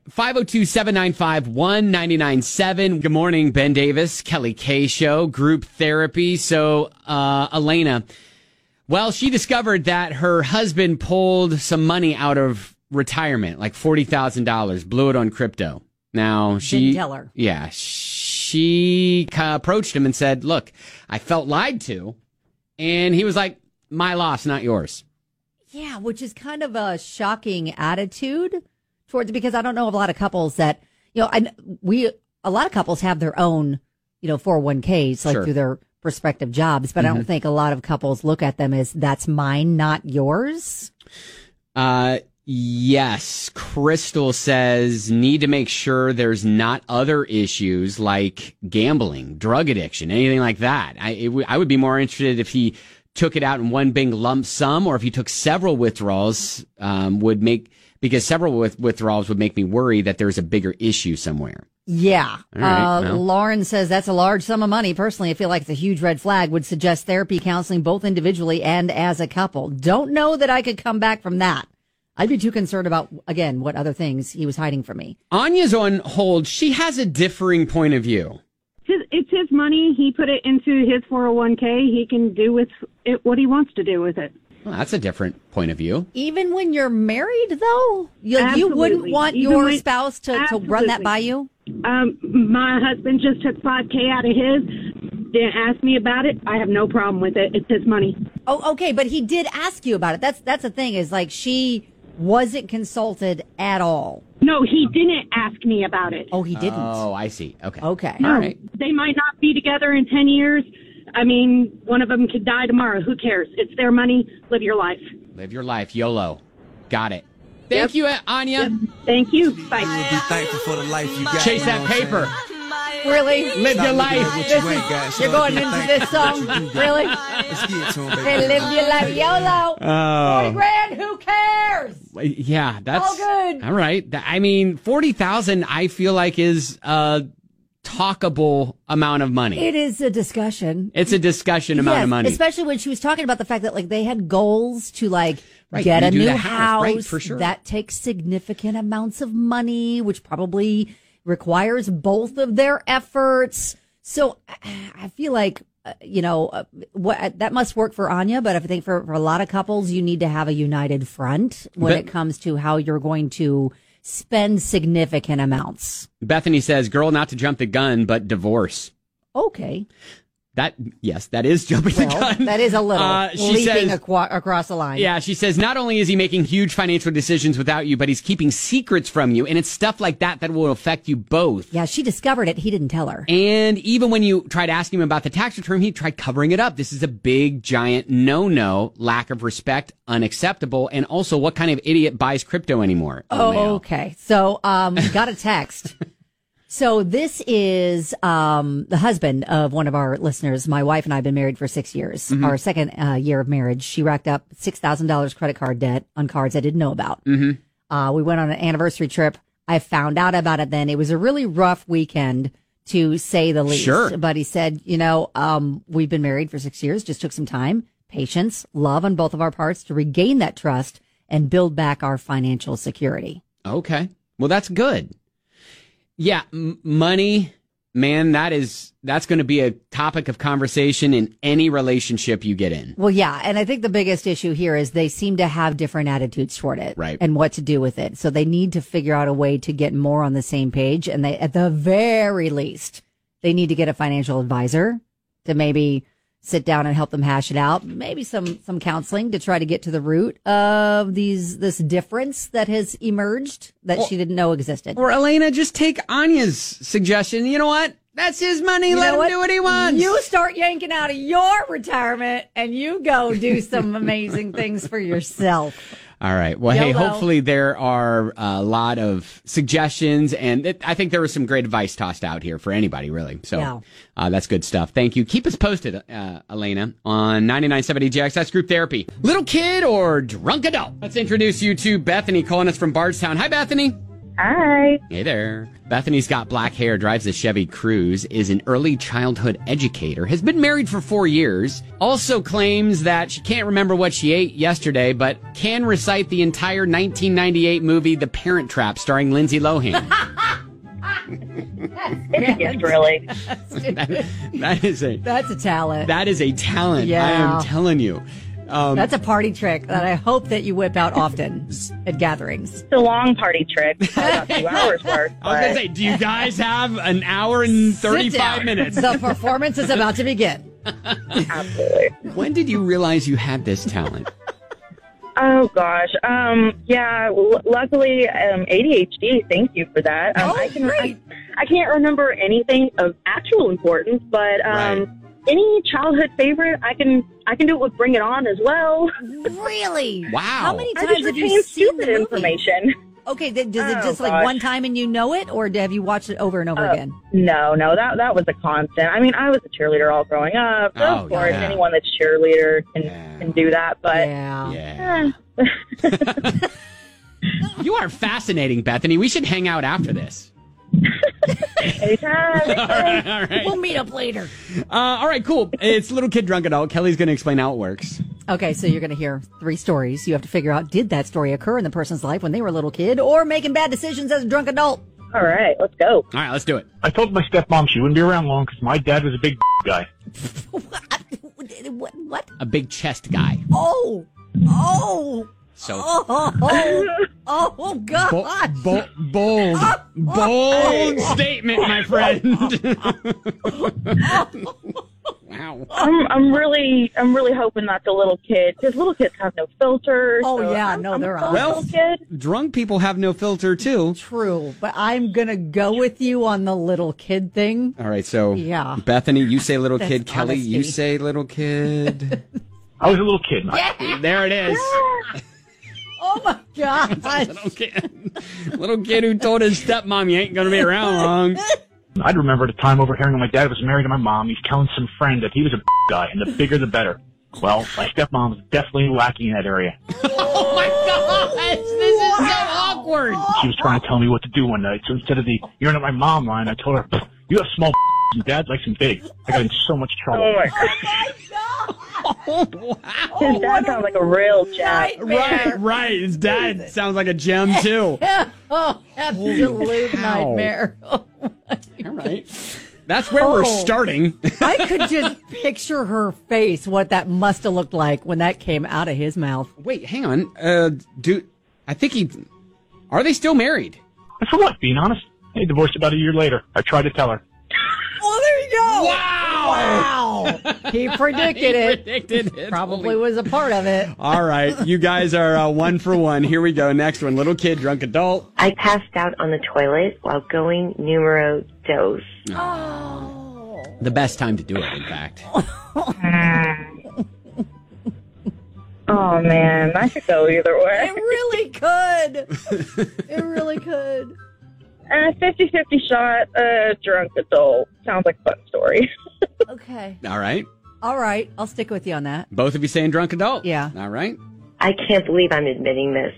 502-795-1997. Good morning, Ben Davis, Kelly K Show, group therapy. So, Elena, well, she discovered that her husband pulled some money out of retirement, like $40,000, blew it on crypto. Now Didn't tell her. Yeah. She approached him and said, look, I felt lied to. And he was like, my loss, not yours. Yeah, which is kind of a shocking attitude towards, because I don't know of a lot of couples that, a lot of couples have their own, 401ks, Sure. through their respective jobs, but I don't think a lot of couples look at them as that's mine, not yours. Yes. Crystal says need to make sure there's not other issues like gambling, drug addiction, anything like that. I would be more interested if he took it out in one big lump sum, or if he took several withdrawals, because several withdrawals would make me worry that there's a bigger issue somewhere. Yeah. All right, well. Lauren says that's a large sum of money. Personally, I feel like it's a huge red flag. Would suggest therapy, counseling, both individually and as a couple. Don't know that I could come back from that. I'd be too concerned about, again, what other things he was hiding from me. Anya's on hold. She has a differing point of view. It's his money. He put it into his 401k. He can do with it what he wants to do with it. Well, that's a different point of view. Even when you're married, though? You wouldn't want your spouse to run that by you? My husband just took $5,000 out of his. Didn't ask me about it. I have no problem with it. It's his money. Oh, okay, but he did ask you about it. That's the thing, is like she wasn't consulted at all. No, he didn't ask me about it. Oh, he didn't? Oh, I see. Okay. Okay. No, All right. They might not be together in 10 years. I mean, one of them could die tomorrow. Who cares? It's their money. Live your life. Live your life. YOLO. Got it. Thank you, Anya. Yep. Thank you. Bye. Be thankful for the life you got. Chase that paper. Really? Live your life. You're going into this song? Really? Let's get to him, baby. Hey, live your life. YOLO. Oh. $40,000. Who cares? Yeah, that's all good. All right. I mean, 40,000 I feel like is a talkable amount of money. It is a discussion. It's a discussion amount of money. Especially when she was talking about the fact that like they had goals to like Right, get a redo new the house. Right, for sure. That takes significant amounts of money, which probably requires both of their efforts. So I feel like, that must work for Anya, but I think for a lot of couples, you need to have a united front when it comes to how you're going to spend significant amounts. Bethany says, girl, not to jump the gun, but divorce. Okay. That is jumping the gun. That is a little leaping across the line. Yeah, she says, not only is he making huge financial decisions without you, but he's keeping secrets from you. And it's stuff like that will affect you both. Yeah, she discovered it. He didn't tell her. And even when you tried asking him about the tax return, he tried covering it up. This is a big, giant no-no, lack of respect, unacceptable. And also, what kind of idiot buys crypto anymore? Oh, okay. So, got a text. So this is the husband of one of our listeners. My wife and I have been married for 6 years. Mm-hmm. Our second year of marriage. She racked up $6,000 credit card debt on cards I didn't know about. Mm-hmm. We went on an anniversary trip. I found out about it then. It was a really rough weekend, to say the least. Sure. But he said, we've been married for 6 years. Just took some time, patience, love on both of our parts to regain that trust and build back our financial security. Okay. Well, that's good. Yeah, money, man, that's going to be a topic of conversation in any relationship you get in. Well, yeah, and I think the biggest issue here is they seem to have different attitudes toward it, right, and what to do with it. So they need to figure out a way to get more on the same page, and they, at the very least, they need to get a financial advisor to maybe sit down and help them hash it out. Maybe some counseling to try to get to the root of this difference that has emerged that she didn't know existed. Or Elena, just take Anya's suggestion. You know what? That's his money. Let him do what he wants. You start yanking out of your retirement and you go do some amazing things for yourself. All right. Well, hey, hopefully there are a lot of suggestions, and I think there was some great advice tossed out here for anybody, really. So that's good stuff. Thank you. Keep us posted, Elena, on 99.7 DJX. That's Group Therapy. Little kid or drunk adult? Let's introduce you to Bethany calling us from Bardstown. Hi, Bethany. Hi. Hey there. Bethany's got black hair, drives a Chevy Cruze, is an early childhood educator, has been married for 4 years, also claims that she can't remember what she ate yesterday, but can recite the entire 1998 movie The Parent Trap starring Lindsay Lohan. It's a gift, really. That's a talent. That is a talent. Yeah. I am telling you. That's a party trick that I hope that you whip out often at gatherings. It's a long party trick, about 2 hours worth. I was going to say, do you guys have an hour and 35 minutes? The performance is about to begin. Absolutely. When did you realize you had this talent? Oh, gosh. Luckily, ADHD, thank you for that. I can't remember anything of actual importance, but any childhood favorite, I can do it with Bring It On as well. Really? Wow. How many I times just have you retain seen stupid the movie? information. Okay, does it just Oh, like gosh. one time and you know it, or have you watched it over and over again? No, that was a constant. I mean, I was a cheerleader all growing up. So Oh, of course, yeah. anyone that's cheerleader can do that. But Yeah. You are fascinating, Bethany. We should hang out after this. Anytime. All right. We'll meet up later. All right, cool. It's Little Kid Drunk Adult. Kelly's going to explain how it works. Okay, so you're going to hear 3 stories. You have to figure out, did that story occur in the person's life when they were a little kid or making bad decisions as a drunk adult? All right, let's go. All right, let's do it. I told my stepmom she wouldn't be around long because my dad was a big guy. What? A big chest guy. Oh! So Oh, God! bold statement, my friend. Wow. I'm really hoping that's a little kid because little kids have no filters. Oh, so yeah, I'm they're a on. little kid. Drunk people have no filter, too. True, but I'm going to go with you on the little kid thing. All right, so Yeah. Bethany, you say little That's kid. Kelly, you honesty. say little kid. I was a little kid. There it is. Oh, my God. Little kid who told his stepmom you ain't going to be around long. I'd remember the time overhearing when my dad was married to my mom. He's telling some friend that he was a guy, and the bigger the better. Well, my stepmom was definitely lacking in that area. Oh, my gosh. This is so awkward. She was trying to tell me what to do one night, so instead of the "you're not my mom" line, I told her, "You have small and Dad likes them big." I got in so much trouble. Oh my God. His dad sounds like a real gem. Right. His dad sounds like a gem, too. Oh, absolute nightmare. All right. That's where we're starting. I could just picture her face, what that must have looked like when that came out of his mouth. Wait, hang on. Dude, I think are they still married? For what, being honest? They divorced about a year later. I tried to tell her. Oh, there you go. Wow. He predicted it. Predicted it. Probably was a part of it. All right. You guys are 1 for 1. Here we go. Next one. Little kid, drunk adult. I passed out on the toilet while going numero dos. The best time to do it, in fact. Oh man, I could go either way. It really could. It really could. 50-50 shot, drunk adult. Sounds like a fun story. Okay. All right. All right. I'll stick with you on that. Both of you saying drunk adult? Yeah. All right. I can't believe I'm admitting this.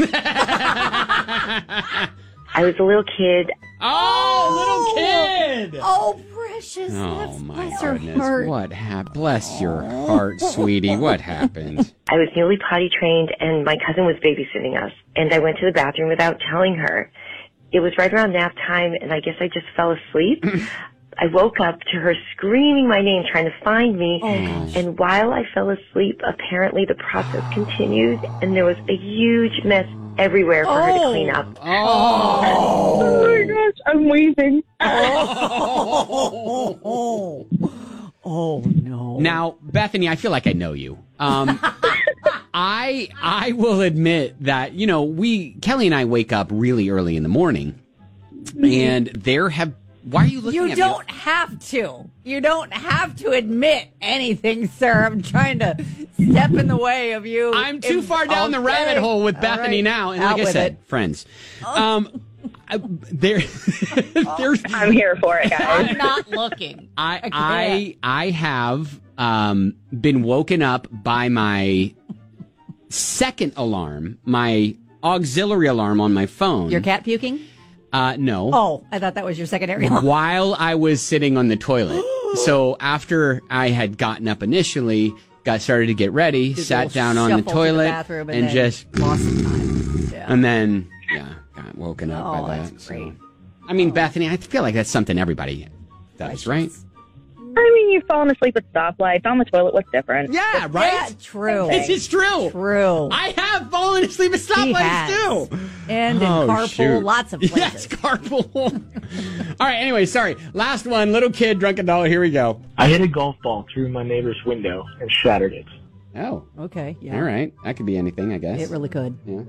I was a little kid. Oh, little kid! Oh, precious. Oh, my bless her goodness. heart. What happened? Bless your heart, sweetie. What happened? I was newly potty trained, and my cousin was babysitting us. And I went to the bathroom without telling her. It was right around nap time, and I guess I just fell asleep. I woke up to her screaming my name, trying to find me. And while I fell asleep, apparently the process continued, and there was a huge mess everywhere for her to clean up. Oh my gosh, I'm wheezing. Oh no. Now, Bethany, I feel like I know you. I will admit that, Kelly and I wake up really early in the morning, and why are you looking at me? You don't have to. You don't have to admit anything, sir. I'm trying to step in the way of you. I'm too far down the rabbit hole with Bethany now. And Out like I with said, it. friends, there's I'm here for it, guys. I'm not looking. I have been woken up by my second alarm, my auxiliary alarm on my phone. Your cat puking? No. Oh, I thought that was your secondary alarm. While I was sitting on the toilet. So after I had gotten up initially, started to get ready, sat down on the shuffle to the toilet, bathroom and then just lost some time. Yeah. and then got woken up by that. That's great. I mean, Bethany, I feel like that's something everybody does, right? I mean, you've fallen asleep at stoplights on the toilet. What's different? Yeah, right? Yeah, true. This is true. True. I have fallen asleep at stoplights too. And in carpool, shoot. lots of places. Yes, carpool. All right, anyway, sorry. Last one, little kid, drunk adult. Here we go. I hit a golf ball through my neighbor's window and shattered it. Oh. Okay, yeah. All right. That could be anything, I guess. It really could. Yeah.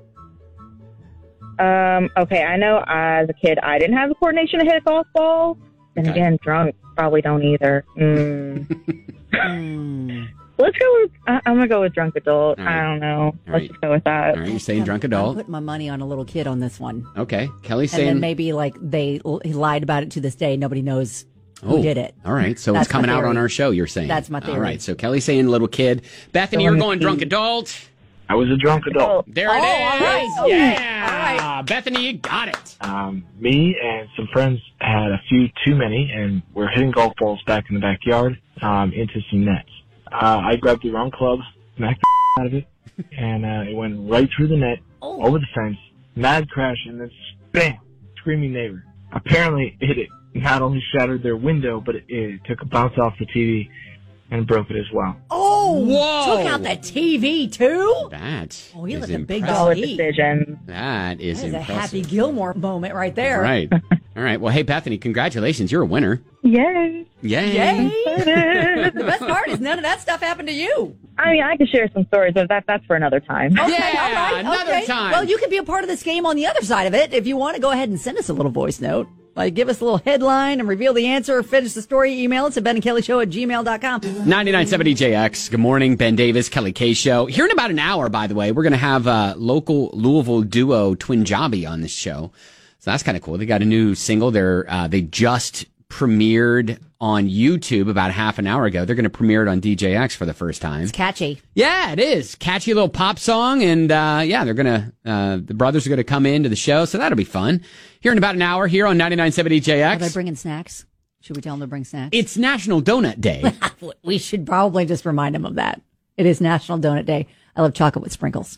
Okay, I know as a kid I didn't have the coordination to hit a golf ball. And again, drunk probably don't either. Let's go with, I'm going to go with drunk adult. All right. I don't know. All Let's right. just go with that. All right, you're saying drunk I'm adult. putting my money on a little kid on this one. Okay. Kelly's And saying. then maybe like he lied about it to this day. Nobody knows who did it. All right. So That's it's coming my out on theory. our show, you're saying. That's my theory. All right. So Kelly's saying little kid. Bethany, you're going drunk adult. I was a drunk adult. There it is. all right. Yeah. Bethany, you got it. Me and some friends had a few too many, and we're hitting golf balls back in the backyard into some nets. I grabbed the wrong club, smacked the out of it, and it went right through the net, over the fence, mad crash, and then bam, screaming neighbor. Apparently, it not only shattered their window, but it took a bounce off the TV and broke it as well. Oh, whoa. Took out the TV too? That Oh, he is let the big impressive. dog eat. Decision. That is That is a impressive. Happy Gilmore moment right there. Right. All right. Well, hey, Bethany, congratulations. You're a winner. Yay. Yay. Yay. The best part is none of that stuff happened to you. I mean, I could share some stories, but that's for another time. Okay, Yeah, all right, another okay. time. Well, you can be a part of this game on the other side of it. If you want to go ahead and send us a little voice note. Like, give us a little headline and reveal the answer or finish the story. Email us at benandkellyshow@gmail.com. 99.7 DJX. Good morning, Ben Davis, Kelly K Show. Here in about an hour, by the way, we're going to have local Louisville duo Twin Jobby on this show. So that's kind of cool. They got a new single. They just premiered on YouTube about half an hour ago. They're going to premiere it on DJX for the first time. It's catchy. Yeah, it is. Catchy little pop song. And, they're going to, the brothers are going to come into the show. So that'll be fun. Here in about an hour here on 99.7 Are they DJX. bringing snacks? Should we tell them to bring snacks? It's National Donut Day. We should probably just remind them of that. It is National Donut Day. I love chocolate with sprinkles.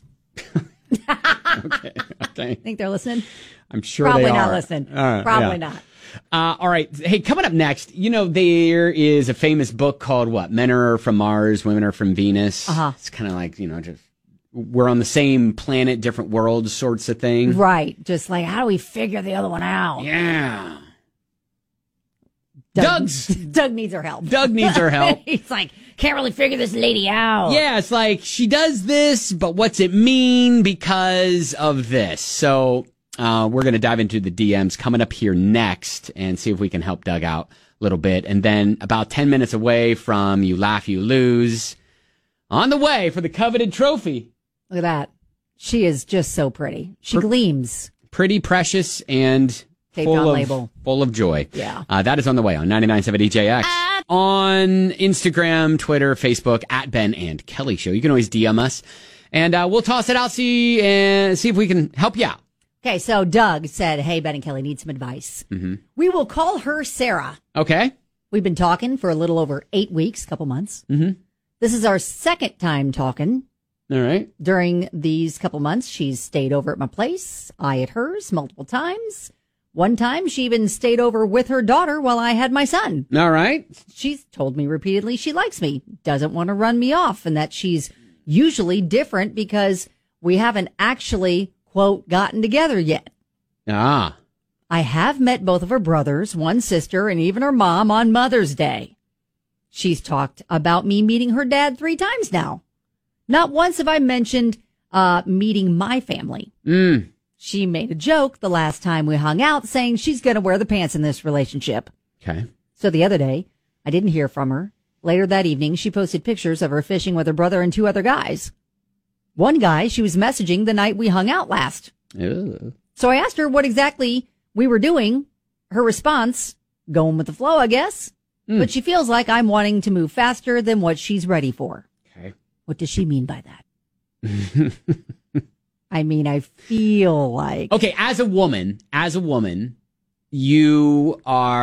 Okay. Think they're listening? I'm sure Probably they are. not listening. Probably not. All right. Hey, coming up next, there is a famous book called what? Men are from Mars, Women are from Venus. Uh-huh. It's kind of like, just we're on the same planet, different worlds sorts of thing. Right. Just like, how do we figure the other one out? Yeah. Doug needs our help. Doug needs our help. He's like, can't really figure this lady out. Yeah, it's like she does this, but what's it mean because of this? So we're going to dive into the DMs coming up here next and see if we can help Doug out a little bit. And then about 10 minutes away from You Laugh, You Lose, on the way for the coveted trophy. Look at that. She is just so pretty. She gleams. Pretty, precious, and Taped on label. full of joy. Yeah. That is on the way on 99.7 DJX. On Instagram, Twitter, Facebook, at Ben and Kelly Show. You can always DM us. And we'll toss it out, see if we can help you out. Okay, so Doug said, hey, Ben and Kelly need some advice. Mm-hmm. We will call her Sarah. Okay. We've been talking for a little over 8 weeks, couple months. Mm-hmm. This is our second time talking. All right. During these couple months, she's stayed over at my place, I at hers multiple times. One time, she even stayed over with her daughter while I had my son. All right. She's told me repeatedly she likes me, doesn't want to run me off, and that she's usually different because we haven't actually, quote, gotten together yet. Ah. I have met both of her brothers, one sister, and even her mom on Mother's Day. She's talked about me meeting her dad 3 times now. Not once have I mentioned meeting my family. She made a joke the last time we hung out saying she's going to wear the pants in this relationship. Okay. So the other day, I didn't hear from her. Later that evening, she posted pictures of her fishing with her brother and 2 other guys. One guy she was messaging the night we hung out last. Ew. So I asked her what exactly we were doing. Her response, going with the flow, I guess. But she feels like I'm wanting to move faster than what she's ready for. Okay. What does she mean by that? I mean, I feel like... Okay, as a woman, you're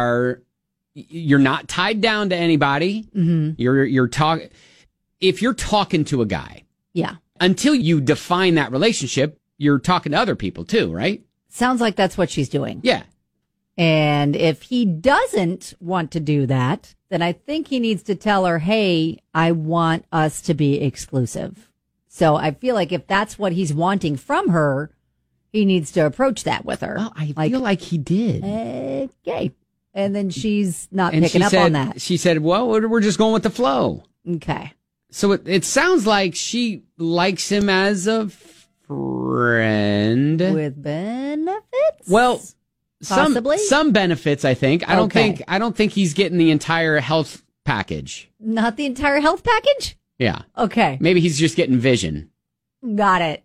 not tied down to anybody. Mm-hmm. If you're talking to a guy. Yeah. Until you define that relationship, you're talking to other people too, right? Sounds like that's what she's doing. Yeah. And if he doesn't want to do that, then I think he needs to tell her, hey, I want us to be exclusive. So I feel like if that's what he's wanting from her, he needs to approach that with her. Well, I feel like he did. Okay. And then she's not And picking she up said, on that. She said, well, we're just going with the flow. Okay. So it sounds like she likes him as a friend. With benefits? Well, possibly. some benefits, I think. I don't think he's getting the entire health package. Not the entire health package? Yeah. Okay. Maybe he's just getting vision. Got it.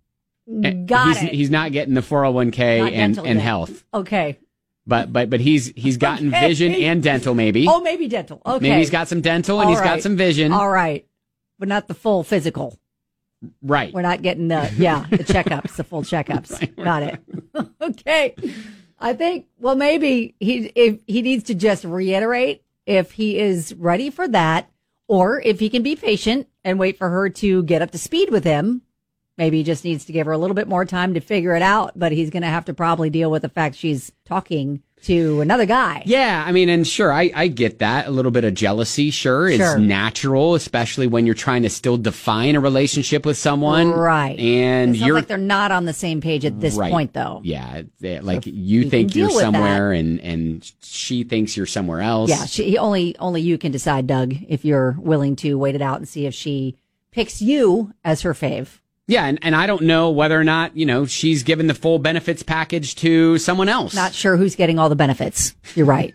He's not getting the 401k and health. Okay. But he's gotten vision and dental maybe. Oh, maybe dental. Okay. Maybe he's got some dental and he's got some vision. All right. But not the full physical. Right. We're not getting the checkups, the full checkups. Right. Got it. Okay. I think, well, maybe if he needs to just reiterate if he is ready for that, or if he can be patient and wait for her to get up to speed with him. Maybe he just needs to give her a little bit more time to figure it out, but he's going to have to probably deal with the fact she's talking to another guy. Yeah, I mean, and sure, I get that. A little bit of jealousy, sure, is natural, especially when you're trying to still define a relationship with someone. Right. And it sounds like they're not on the same page at this point, though. Yeah, like you think you're somewhere and she thinks you're somewhere else. Yeah, only you can decide, Doug, if you're willing to wait it out and see if she picks you as her fave. Yeah, and I don't know whether or not, she's given the full benefits package to someone else. Not sure who's getting all the benefits. You're right.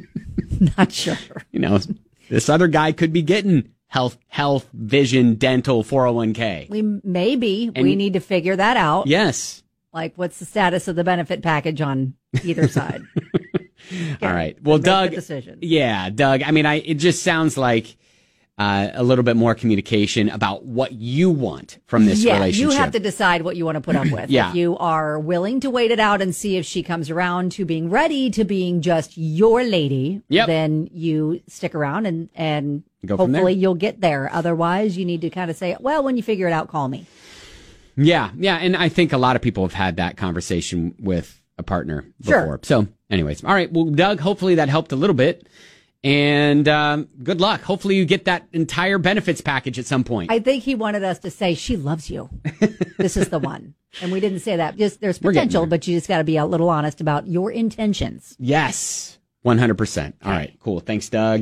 Not sure. This other guy could be getting health, vision, dental, 401k. We need to figure that out. Yes. Like, what's the status of the benefit package on either side? All right. Well, Doug. Decision. Yeah, Doug. I mean, it just sounds like a little bit more communication about what you want from this relationship. You have to decide what you want to put up with. Yeah. If you are willing to wait it out and see if she comes around to being ready to being just your lady, then you stick around and hopefully you'll get there. Otherwise, you need to kind of say, well, when you figure it out, call me. Yeah. And I think a lot of people have had that conversation with a partner before. Sure. So anyways, all right. Well, Doug, hopefully that helped a little bit. And good luck. Hopefully you get that entire benefits package at some point. I think he wanted us to say, she loves you. This is the one. And we didn't say that. Just there's potential, but you just got to be a little honest about your intentions. Yes. 100%. All right. Cool. Thanks, Doug.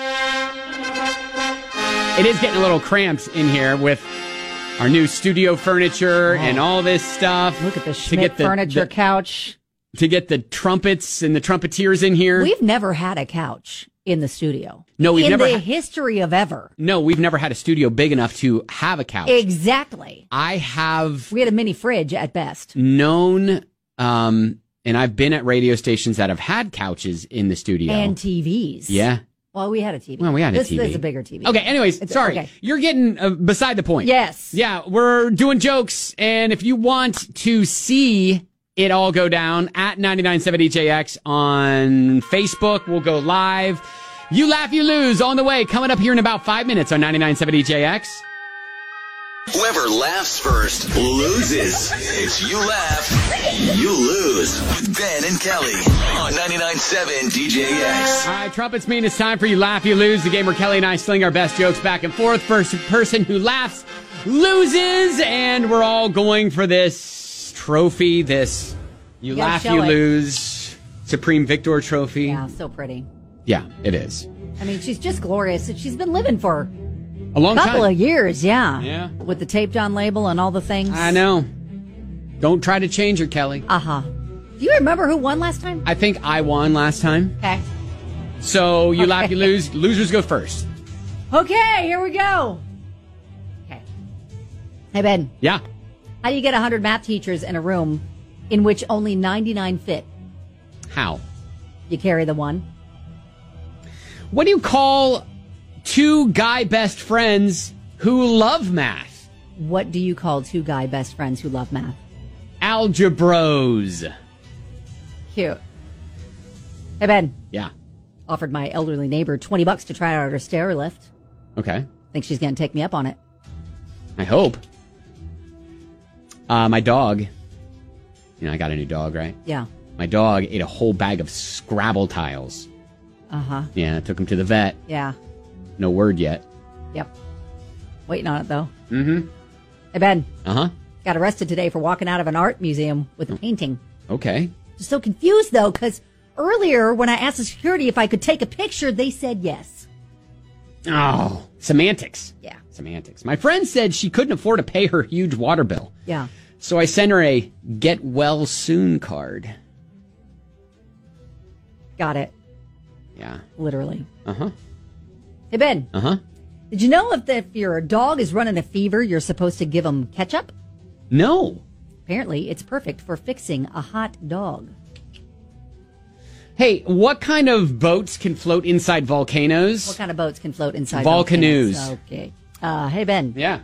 It is getting a little cramped in here with our new studio furniture and all this stuff. Look at the Schmidt furniture couch. To get the trumpets and the trumpeteers in here. We've never had a couch in the studio. No, we've never. In the history of ever. No, we've never had a studio big enough to have a couch. Exactly. We had a mini fridge at best. Known, and I've been at radio stations that have had couches in the studio. And TVs. Yeah. Well, we had a TV. Well, we had a TV. This is a bigger TV. Okay, anyways, sorry. Okay. You're getting beside the point. Yes. Yeah, we're doing jokes, and if you want to see it all go down at 99.7 DJX on Facebook, we'll go live. You Laugh, You Lose on the way, coming up here in about 5 minutes on 99.7 DJX. Whoever laughs first loses. It's You Laugh, You Lose with Ben and Kelly on 99.7 DJX. All right, trumpets mean it's time for You Laugh, You Lose, the game where Kelly and I sling our best jokes back and forth. First person who laughs loses, and we're all going for this trophy, this You Laugh, You Lose Supreme Victor trophy. Yeah, so pretty. Yeah, it is. I mean, she's just glorious. She's been living for a long couple time. Of years, yeah. Yeah. With the taped on label and all the things. I know. Don't try to change her, Kelly. Uh-huh. Do you remember who won last time? I think I won last time. Okay. So You Laugh, You Lose. Losers go first. Okay, here we go. Okay. Hey, Ben. Yeah. How do you get 100 math teachers in a room in which only 99 fit? How? You carry the one. What do you call two guy best friends who love math? What do you call two guy best friends who love math? Algebros. Cute. Hey, Ben. Yeah. Offered my elderly neighbor $20 to try out her stair lift. Okay. Think she's going to take me up on it. I hope. My dog, I got a new dog, right? Yeah. My dog ate a whole bag of Scrabble tiles. Uh-huh. Yeah, I took him to the vet. Yeah. No word yet. Yep. Waiting on it, though. Mm-hmm. Hey, Ben. Uh-huh. Got arrested today for walking out of an art museum with a painting. Okay. Just so confused, though, because earlier when I asked the security if I could take a picture, they said yes. Oh, semantics. Yeah. Semantics. My friend said she couldn't afford to pay her huge water bill. Yeah. So I sent her a get well soon card. Got it. Yeah. Literally. Uh-huh. Hey, Ben. Uh-huh. Did you know if your dog is running a fever, you're supposed to give him ketchup? No. Apparently, it's perfect for fixing a hot dog. Hey, what kind of boats can float inside volcanoes? What kind of boats can float inside Volcanoes. volcanoes? Okay. Hey, Ben. Yeah.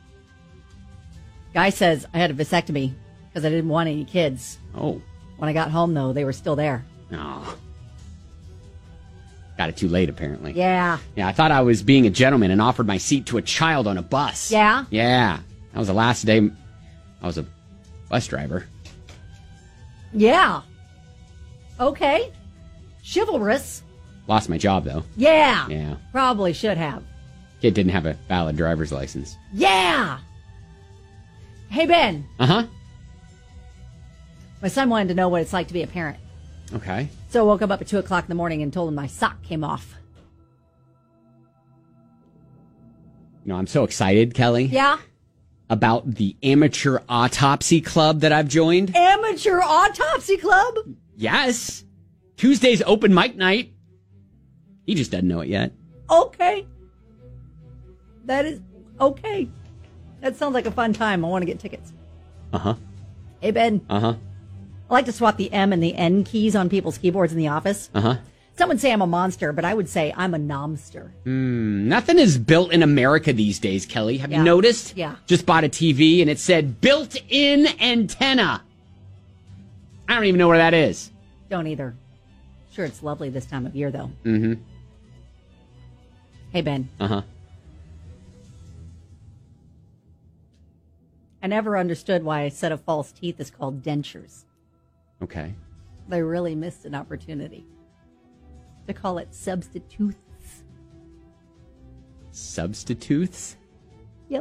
Guy says, I had a vasectomy because I didn't want any kids. Oh. When I got home, though, they were still there. Oh. Got it too late, apparently. Yeah. Yeah, I thought I was being a gentleman and offered my seat to a child on a bus. Yeah? Yeah. That was the last day I was a bus driver. Yeah. Okay. Chivalrous. Lost my job, though. Yeah. Yeah. Probably should have. Kid didn't have a valid driver's license. Yeah. Hey, Ben. Uh-huh. My son wanted to know what it's like to be a parent. Okay. So I woke him up at 2 o'clock in the morning and told him my sock came off. You know, I'm so excited, Kelly. Yeah? About the amateur autopsy club that I've joined. Amateur autopsy club? Yes. Tuesday's open mic night. He just doesn't know it yet. Okay. That is okay. That sounds like a fun time. I want to get tickets. Uh-huh. Hey, Ben. Uh-huh. I like to swap the M and the N keys on people's keyboards in the office. Uh-huh. Some would say I'm a monster, but I would say I'm a nomster. Nothing is built in America these days, Kelly. Have you noticed? Yeah. Just bought a TV and it said built-in antenna. I don't even know where that is. Don't either. Sure, it's lovely this time of year, though. Mm-hmm. Hey, Ben. Uh-huh. I never understood why a set of false teeth is called dentures. Okay. They really missed an opportunity to call it substitutes. Substitutes? Yep.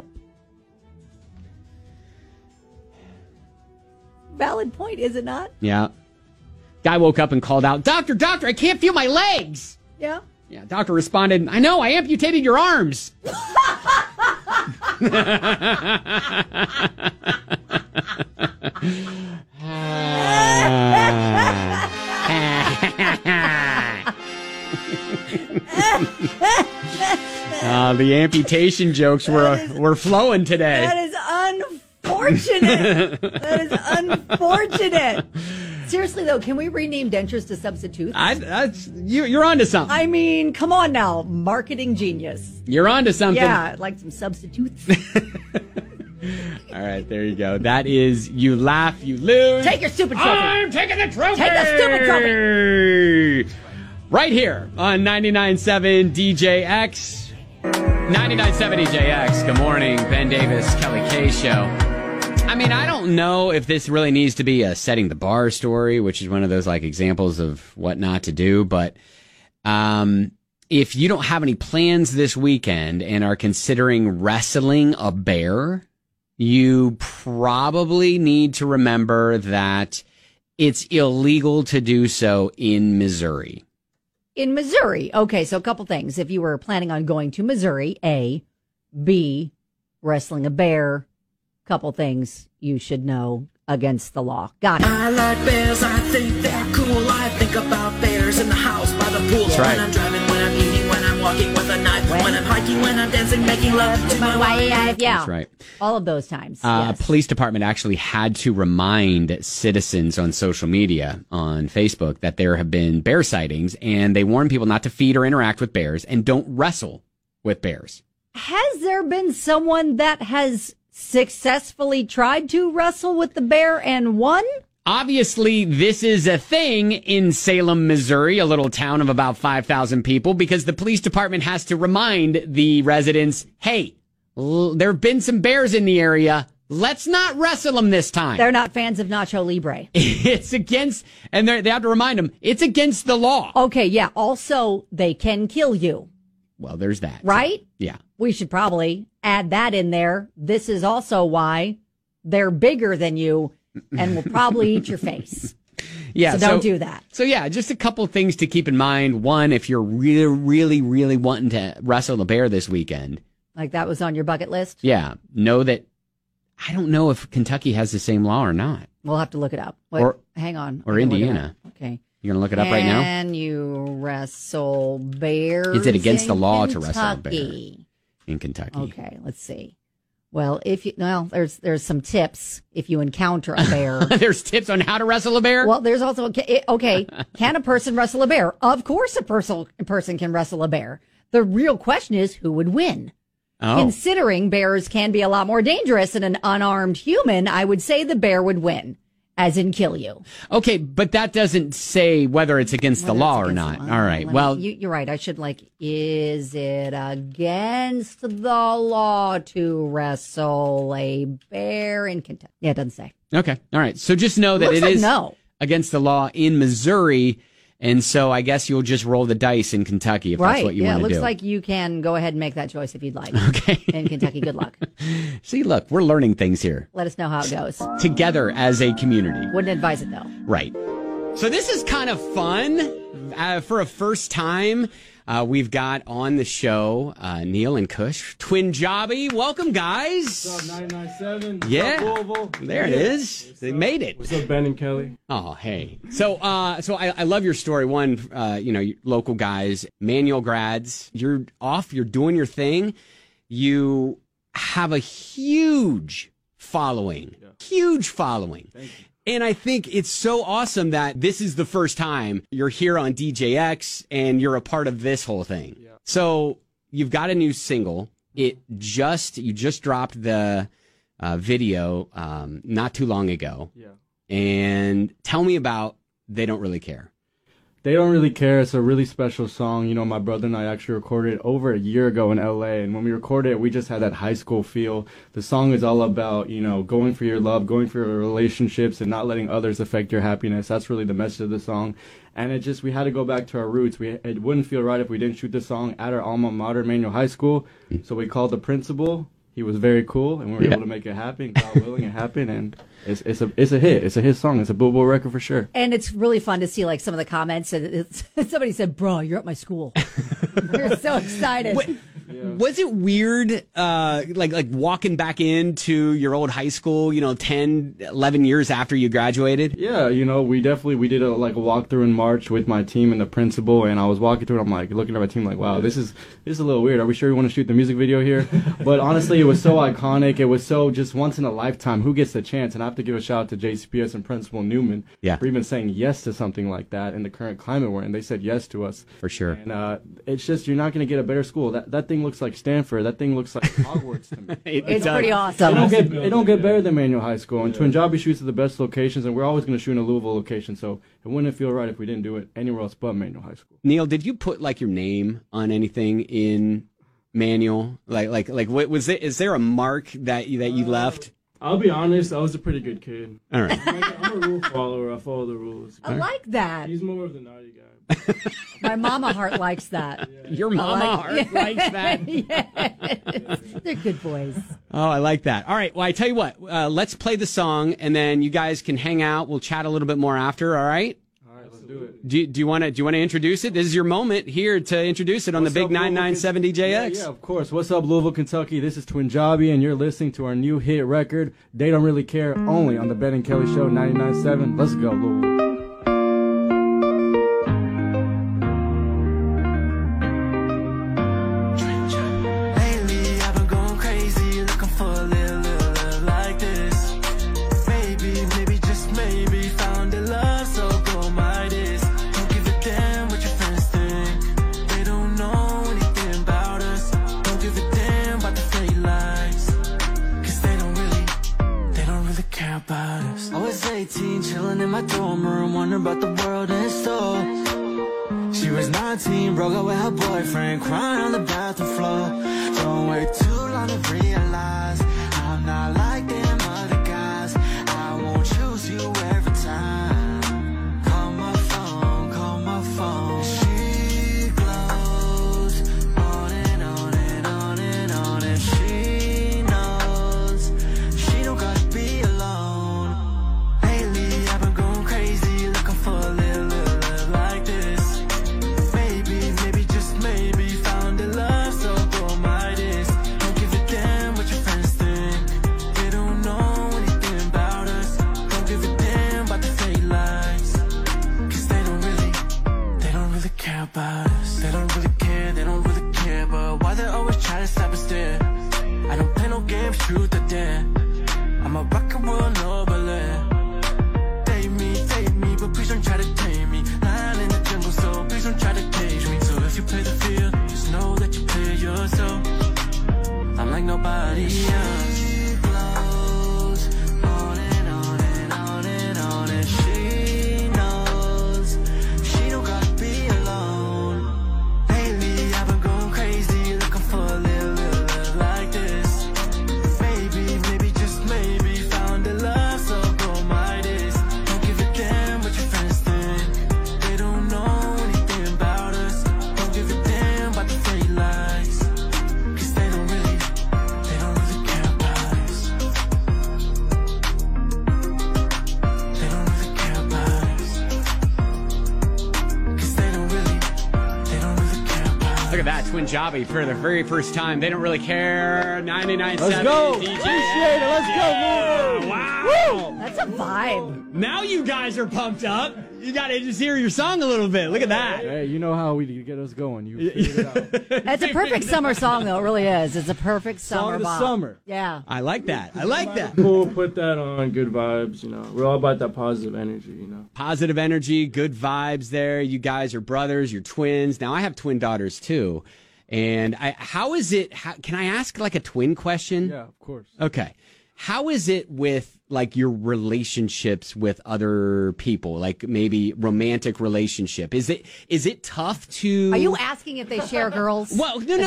Valid point, is it not? Yeah. Guy woke up and called out, Doctor, I can't feel my legs. Yeah. Yeah, doctor responded, I know, I amputated your arms. The amputation jokes were flowing today. That is unfortunate. That is unfortunate. Seriously, though, can we rename dentures to substitutes? You're onto something. I mean, come on now. Marketing genius. You're onto something. Yeah, I'd like some substitutes. All right, there you go. That is You Laugh, You Lose. Take your stupid trophy. I'm taking the trophy. Take the stupid trophy. Right here on 99.7 DJX. 99.7 DJX. Good morning. Ben Davis, Kelly K Show. I mean, I don't know if this really needs to be a setting the bar story, which is one of those like examples of what not to do. But if you don't have any plans this weekend and are considering wrestling a bear, you probably need to remember that it's illegal to do so in Missouri. In Missouri. Okay, so a couple things. If you were planning on going to Missouri, A. B. Wrestling a bear. Couple things you should know against the law. Got it. I like bears, I think they're cool. I think about bears in the house by the pool. That's right. When I'm driving, when I'm eating, when I'm walking with a knife, when I'm hiking, when I'm dancing, making love to my wife. Yeah. That's right. All of those times. Yes. Police department actually had to remind citizens on social media, on Facebook, that there have been bear sightings, and they warn people not to feed or interact with bears and don't wrestle with bears. Has there been someone that has successfully tried to wrestle with the bear and won? Obviously, this is a thing in Salem, Missouri, a little town of about 5,000 people, because the police department has to remind the residents, hey, there have been some bears in the area. Let's not wrestle them this time. They're not fans of Nacho Libre. It's against, and they have to remind them, it's against the law. Okay, yeah. Also, they can kill you. Well, there's that. Right? Yeah. We should probably add that in there. This is also why they're bigger than you and will probably eat your face. Yeah. So don't do that. So yeah, just a couple things to keep in mind. One, if you're really wanting to wrestle a bear this weekend. Like that was on your bucket list? Yeah. Know that, I don't know if Kentucky has the same law or not. We'll have to look it up. Or hang on. Or Indiana. Okay. You going to look it up right now? Can you wrestle bears? Is it against the law Kentucky? to wrestle a bear in Kentucky? Okay, let's see. Well, there's some tips if you encounter a bear. There's tips on how to wrestle a bear? Well, there's also, okay, can a person wrestle a bear? Of course a person can wrestle a bear. The real question is who would win? Oh. Considering bears can be a lot more dangerous than an unarmed human, I would say the bear would win, as in kill you. Okay, but that doesn't say whether it's against the law or not. All right, well. You're right. I should is it against the law to wrestle a bear in Kentucky? Yeah, it doesn't say. Okay, all right. So just know that Looks it like is no. against the law in Missouri. And so I guess you'll just roll the dice in Kentucky if that's what you want to do. It looks like you can go ahead and make that choice if you'd like. Okay. In Kentucky, good luck. See, look, we're learning things here. Let us know how it goes. Together as a community. Wouldn't advise it, though. Right. So this is kind of fun. For a first time, we've got on the show Neil and Kush. Twin Jobby. Welcome, guys. What's up, 997? Yeah. What's up, Louisville? There it is. They made it. What's up, Ben and Kelly? Oh, hey. So I love your story. One, local guys, Manual grads. You're off. You're doing your thing. You have a huge following. Yeah. Huge following. Thank you. And I think it's so awesome that this is the first time you're here on DJX and you're a part of this whole thing. Yeah. So you've got a new single. You just dropped the video not too long ago. Yeah. And tell me about They Don't Really Care. They Don't Really Care. It's a really special song. You know, my brother and I actually recorded it over a year ago in LA. And when we recorded it, we just had that high school feel. The song is all about, going for your love, going for your relationships, and not letting others affect your happiness. That's really the message of the song. And we had to go back to our roots. It wouldn't feel right if we didn't shoot the song at our alma mater, Manual High School. So we called the principal. He was very cool, and we were able to make it happen. God willing, it happened, and it's a hit. It's a hit song. It's a Billboard record for sure. And it's really fun to see some of the comments. And somebody said, "Bro, you're at my school." We're so excited. Was it weird, like walking back into your old high school, 10, 11 years after you graduated? Yeah, we did a walkthrough in March with my team and the principal, and I was walking through and I'm looking at my team wow, this is a little weird. Are we sure we want to shoot the music video here? But honestly, it was so iconic. It was so just once in a lifetime. Who gets the chance? And I have to give a shout out to JCPS and Principal Newman for even saying yes to something like that in the current climate we're in. They said yes to us. For sure. And it's just, you're not going to get a better school. That thing looks like Stanford. That thing looks like Hogwarts to me. It's pretty awesome. It don't get better than Manual High School. And Twin Jobby shoots at the best locations, and we're always going to shoot in a Louisville location. So it wouldn't feel right if we didn't do it anywhere else but Manual High School. Neil, did you put your name on anything in Manual? What was it? Is there a mark that you left? I'll be honest, I was a pretty good kid. All right. I'm a rule follower. I follow the rules. I like that. He's more of the naughty guy. My mama heart likes that. Yeah. Your mama heart likes that. Yes. They're good boys. Oh, I like that. All right. Well, I tell you what, let's play the song, and then you guys can hang out. We'll chat a little bit more after. All right. Let's do it. Do you want to introduce it? This is your moment here to introduce it on the big 997 DJX. Yeah, of course. What's up, Louisville, Kentucky? This is Twin Jobby, and you're listening to our new hit record, They Don't Really Care, only on the Ben and Kelly Show 99.7. Let's go, Louisville. Chilling in my dorm room, wondering about the world in store. She was 19, broke up with her boyfriend, crying on the bathroom floor. Don't wait too long to realize I'm not like them other guys. I won't choose you every time. Call my phone. She glows on and on and on and on, and she knows she don't gotta be alone. I've been going crazy, looking for a little love like this. Maybe, just maybe, found a love so go my this. Don't give a damn what your friends think. dreams true today. I'm a rock and roll nobody. Take me, but please don't try to tame me. Lying in the jungle, so please don't try to cage me. So if you play the field, just know that you play yourself. I'm like nobody else. She blows on and on and on and on, and she knows she don't gotta be alone. Lately I've been going crazy, looking for a little love like this. Maybe, just maybe, found a love so blow my days. Don't give a damn what your friends think. They don't know anything about us. Don't give a damn about the fake lies. Cause they don't really care about us. They don't really care about us. Cause they don't really care about us. Look at that, Twin Jobby for the very first time. They don't really care. 99.7 Let's go. DJ. Appreciate it. Let's go. Yeah. Wow. That's a vibe. Now you guys are pumped up. You got to just hear your song a little bit. Look at that. Hey, you know how we get us going. You figured it out. It's a perfect summer song, though. It really is. It's a perfect Song summer of the bop. summer. Yeah. I like that. I like that. Cool, put that on. Good vibes, you know. We're all about that positive energy, you know. Positive energy, good vibes there. You guys are brothers, you're twins. Now, I have twin daughters, too. And how is it, can I ask like a twin question? Yeah, of course. Okay. How is it with like your relationships with other people, like maybe romantic relationship? Is it tough to? Are you asking if they share girls? Well, no.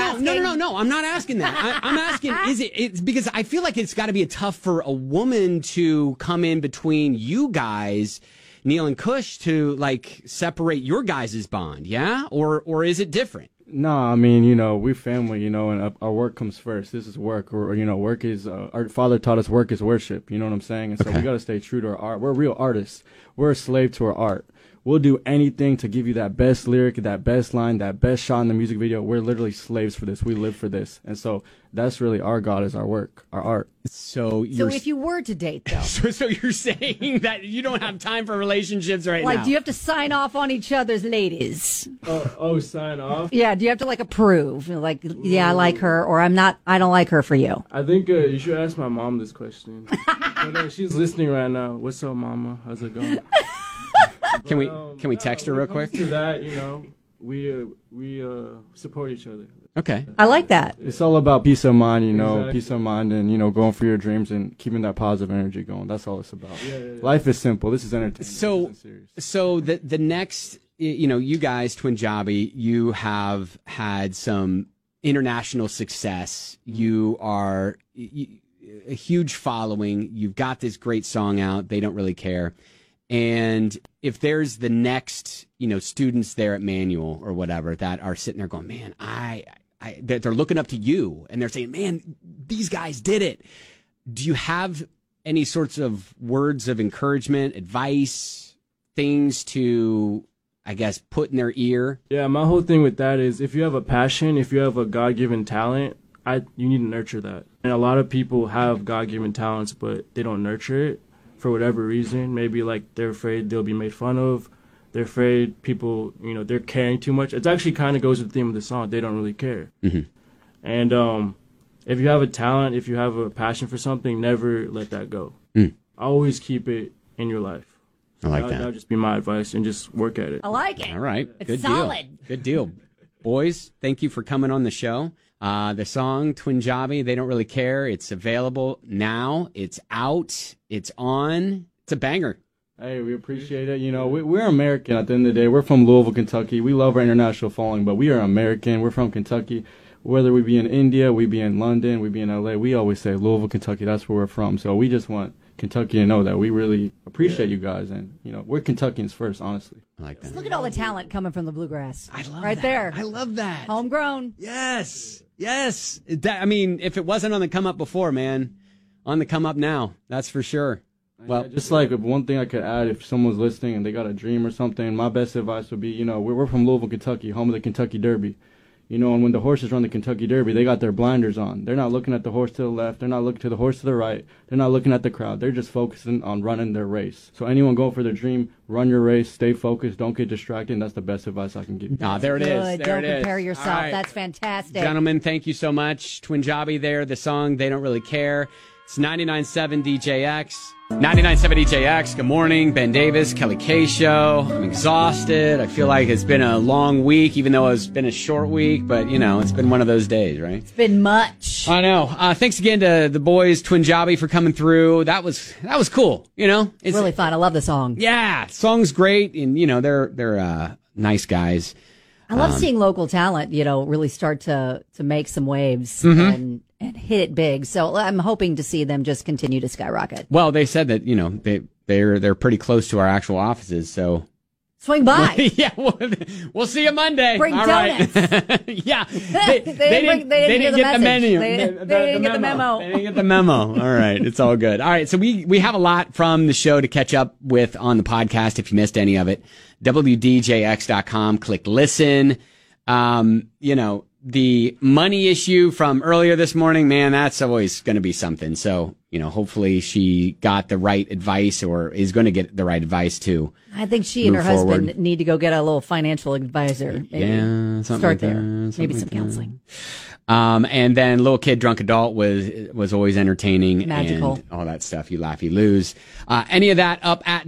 I'm not asking that. I'm asking, it's because I feel like it's got to be tough for a woman to come in between you guys, Neil and Kush, to like separate your guys' bond, yeah? Or is it different? No, I mean, you know, we're family, you know, and our work comes first. This is work, or you know, work is, our father taught us work is worship, you know what I'm saying? And so we got to stay true to our art. We're real artists. We're a slave to our art. We'll do anything to give you that best lyric, that best line, that best shot in the music video. We're literally slaves for this. We live for this. And so that's really our God is our work, our art. So if you were to date, though. so you're saying that you don't have time for relationships right now? Like, do you have to sign off on each other's ladies? Sign off? Yeah, do you have to, like, approve? Like, yeah, I like her, or I don't like her for you. I think you should ask my mom this question. She's listening right now. What's up, mama? How's it going? Can we text her real quick? To that, you know, we support each other. Okay. I like that. It's all about peace of mind, you know, peace of mind and, you know, going for your dreams and keeping that positive energy going. That's all it's about. Yeah. Life is simple. This is entertainment. So the next, you know, you guys, Twin Jobby, you have had some international success. You are a huge following. You've got this great song out. They don't really care. And if there's the next, you know, students there at Manual or whatever that are sitting there going, man, they're looking up to you and they're saying, man, these guys did it. Do you have any sorts of words of encouragement, advice, things to, I guess, put in their ear? Yeah, my whole thing with that is if you have a passion, if you have a God-given talent, you need to nurture that. And a lot of people have God-given talents, but they don't nurture it. For whatever reason, maybe like they're afraid they'll be made fun of. They're afraid people, you know, they're caring too much. It actually kind of goes with the theme of the song. They don't really care. Mm-hmm. And if you have a talent, if you have a passion for something, never let that go. Always keep it in your life. I like that. That would just be my advice, and just work at it. I like it. All right. It's good solid. Deal. Good deal. Boys, thank you for coming on the show. The song, Twin Jobby, They Don't Really Care. It's available now. It's out. It's on. It's a banger. Hey, we appreciate it. You know, we're American at the end of the day. We're from Louisville, Kentucky. We love our international following, but we are American. We're from Kentucky. Whether we be in India, we be in London, we be in LA, we always say Louisville, Kentucky, that's where we're from. So we just want Kentucky to know that we really appreciate you guys. And, you know, we're Kentuckians first, honestly. I like that. Just look at all the talent coming from the bluegrass. I love right that. there. I love that. Homegrown. Yes. I mean, if it wasn't on the come up before, man, on the come up now. That's for sure. Well, just like one thing I could add, if someone's listening and they got a dream or something, my best advice would be, you know, we're from Louisville, Kentucky, home of the Kentucky Derby. You know, and when the horses run the Kentucky Derby, they got their blinders on. They're not looking at the horse to the left. They're not looking to the horse to the right. They're not looking at the crowd. They're just focusing on running their race. So anyone going for their dream, run your race, stay focused, don't get distracted. And that's the best advice I can give you. There it is. There Don't it is. compare yourself. All right. That's fantastic. Gentlemen, thank you so much. Twin Jobby there, the song They Don't Really Care. It's 99.7 DJX. 99.7 DJX. Good morning. Ben Davis, Kelly K Show. I'm exhausted. I feel like it's been a long week, even though it's been a short week. But, you know, it's been one of those days, right? It's been much. I know. Thanks again to the boys, Twin Jobby, for coming through. That was cool. You know, It's really fun. I love the song. Yeah, song's great, and you know they're nice guys. I love seeing local talent, you know, really start to make some waves and hit it big. So I'm hoping to see them just continue to skyrocket. Well, they said that, you know, they're pretty close to our actual offices, so swing by. Yeah, we'll see you Monday. Bring All donuts. Right. Yeah, they didn't get the menu. They didn't get the memo. They didn't get the memo. All right, it's all good. All right, so we have a lot from the show to catch up with on the podcast. If you missed any of it, WDJX.com. Click listen. You know, the money issue from earlier this morning, man, that's always going to be something. So, you know, hopefully she got the right advice or is going to get the right advice too. I think she and her husband need to go get a little financial advisor. Maybe. Yeah, something start like there. that, Maybe something some like counseling. And then Little Kid, Drunk Adult was always entertaining. Magical. And all that stuff. You laugh, you lose. Any of that up at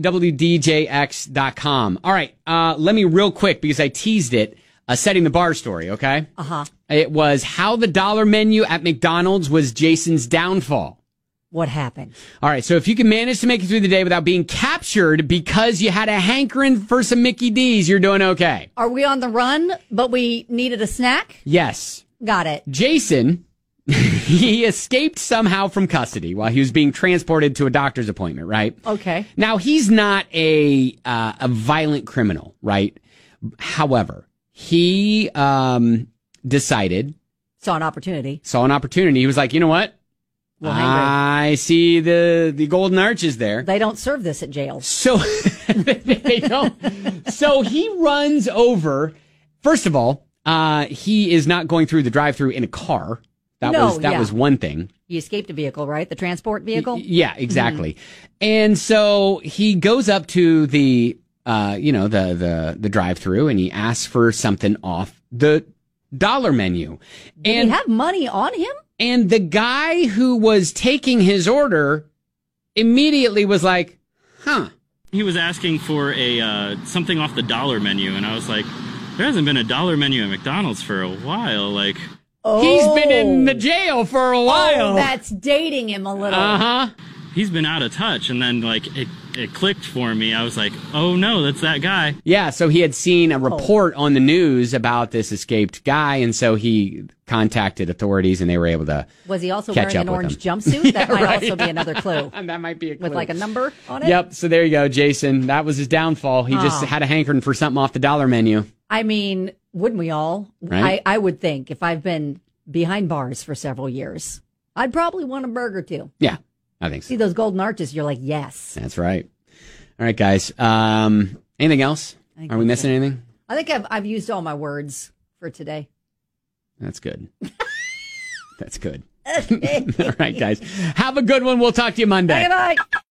WDJX.com. All right. Let me real quick, because I teased it, setting the bar story, okay? Uh-huh. It was how the dollar menu at McDonald's was Jason's downfall. What happened? All right, so if you can manage to make it through the day without being captured because you had a hankering for some Mickey D's, you're doing okay. Are we on the run, but we needed a snack? Yes. Got it. Jason, he escaped somehow from custody while he was being transported to a doctor's appointment, right? Okay. Now, he's not a violent criminal, right? However, he decided... Saw an opportunity. He was like, you know what? I see the golden arches there. They don't serve this at jail. So they don't. So he runs over. First of all, he is not going through the drive-through in a car. That was one thing. He escaped a vehicle, right? The transport vehicle? Yeah, exactly. Mm-hmm. And so he goes up to the the drive-through and he asks for something off the dollar menu. Did he have money on him? And the guy who was taking his order immediately was like, huh. He was asking for a something off the dollar menu, and I was like, there hasn't been a dollar menu at McDonald's for a while. Like, he's been in the jail for a while. Oh, that's dating him a little. Uh-huh. He's been out of touch, and then like it clicked for me. I was like, oh no, that's that guy. Yeah, so he had seen a report on the news about this escaped guy, and so he contacted authorities, and they were able to Was he also catch wearing up an with orange him. jumpsuit? That might also be another clue. That might be a clue. With like a number on it? Yep, so there you go, Jason. That was his downfall. He just had a hankering for something off the dollar menu. I mean, wouldn't we all? Right? I would think if I've been behind bars for several years, I'd probably want a burger too. Yeah, I think so. See those golden arches, you're like, yes. That's right. All right, guys. Anything else? Are we missing anything? I think I've used all my words for today. That's good. That's good. All right, guys. Have a good one. We'll talk to you Monday. Bye-bye.